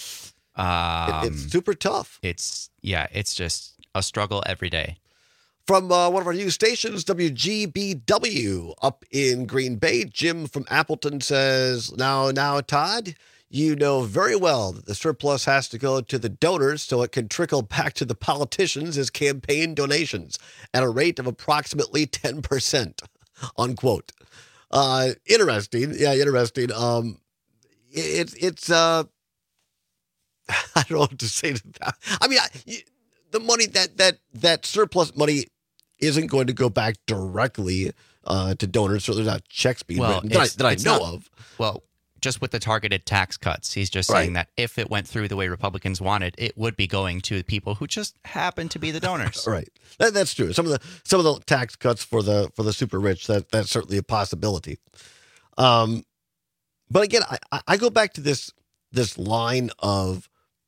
um, It- it's super tough. It's, yeah, it's just a struggle every day. From uh, one of our news stations, W G B W up in Green Bay, Jim from Appleton says, now, now, Todd, you know very well that the surplus has to go to the donors so it can trickle back to the politicians as campaign donations at a rate of approximately ten percent, unquote. Uh, interesting. Yeah, interesting. Um, it, it's, uh, I don't know what to say to that. I mean, I, you, the money that, that, that surplus money isn't going to go back directly uh, to donors, so there's not checks being Well, written that I, it's- that I it's know not- of. Well, just with the targeted tax cuts, he's just Right. saying that if it went through the way Republicans wanted, it would be going to people who just happen to be the donors. Right. That, that's true. Some of the some of the tax cuts for the for the super rich, that that's certainly a possibility. Um, but again, I, I go back to this this line of,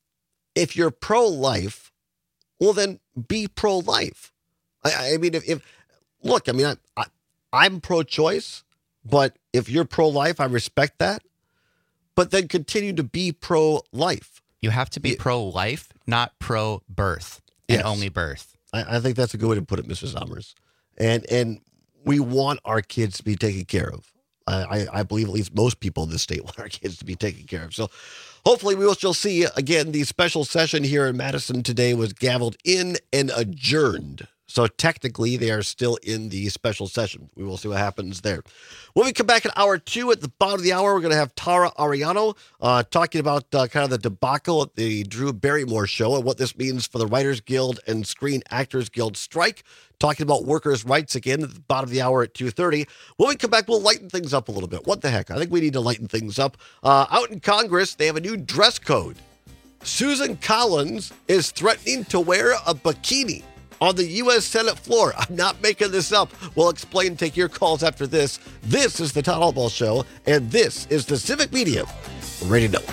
if you're pro-life, well then be pro-life. I, I mean, if, if look, I mean, I, I I'm pro-choice, but if you're pro-life, I respect that. But then continue to be pro-life. You have to be pro-life, not pro-birth, and Yes. only birth. I, I think that's a good way to put it, Mister Zommers. And and we want our kids to be taken care of. I, I, I believe at least most people in this state want our kids to be taken care of. So hopefully we will still see, again, the special session here in Madison today was gavelled in and adjourned. So technically they are still in the special session. We will see what happens there. When we come back in hour two, at the bottom of the hour, we're going to have Tara Ariano uh, talking about uh, kind of the debacle at the Drew Barrymore show and what this means for the Writers Guild and Screen Actors Guild strike. Talking about workers' rights again at the bottom of the hour at two thirty. When we come back, we'll lighten things up a little bit. What the heck? I think we need to lighten things up. Uh, out in Congress, they have a new dress code. Susan Collins is threatening to wear a bikini on the U S Senate floor. I'm not making this up. We'll explain, take your calls after this. This is the Todd Albaugh Show, and this is the Civic Media Radio Network.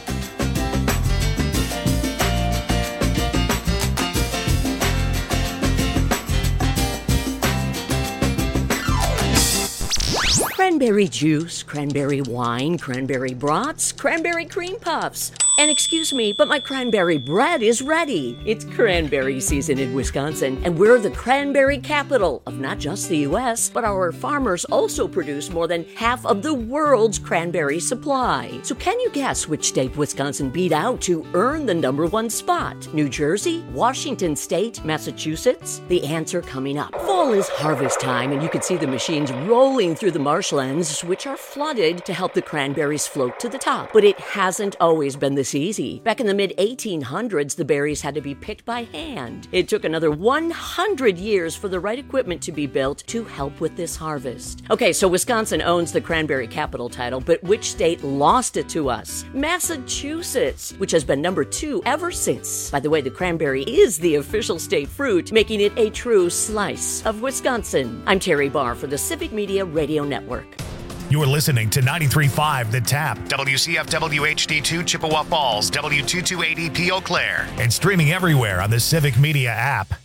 Cranberry juice, cranberry wine, cranberry brats, cranberry cream puffs. And excuse me, but my cranberry bread is ready. It's cranberry season in Wisconsin, and we're the cranberry capital of not just the U S, but our farmers also produce more than half of the world's cranberry supply. So can you guess which state Wisconsin beat out to earn the number one spot? New Jersey, Washington State, Massachusetts? The answer coming up. Fall is harvest time, and you can see the machines rolling through the marshlands, which are flooded to help the cranberries float to the top. But it hasn't always been this easy. Back in the mid eighteen hundreds, the berries had to be picked by hand. It took another one hundred years for the right equipment to be built to help with this harvest. Okay, so Wisconsin owns the cranberry capital title, but which state lost it to us? Massachusetts, which has been number two ever since. By the way, the cranberry is the official state fruit, making it a true slice of Wisconsin. I'm Terry Barr for the Civic Media Radio Network. You're listening to ninety-three point five The Tap, W C F W H D two Chippewa Falls, W two two eight zero P Eau Claire, and streaming everywhere on the Civic Media app.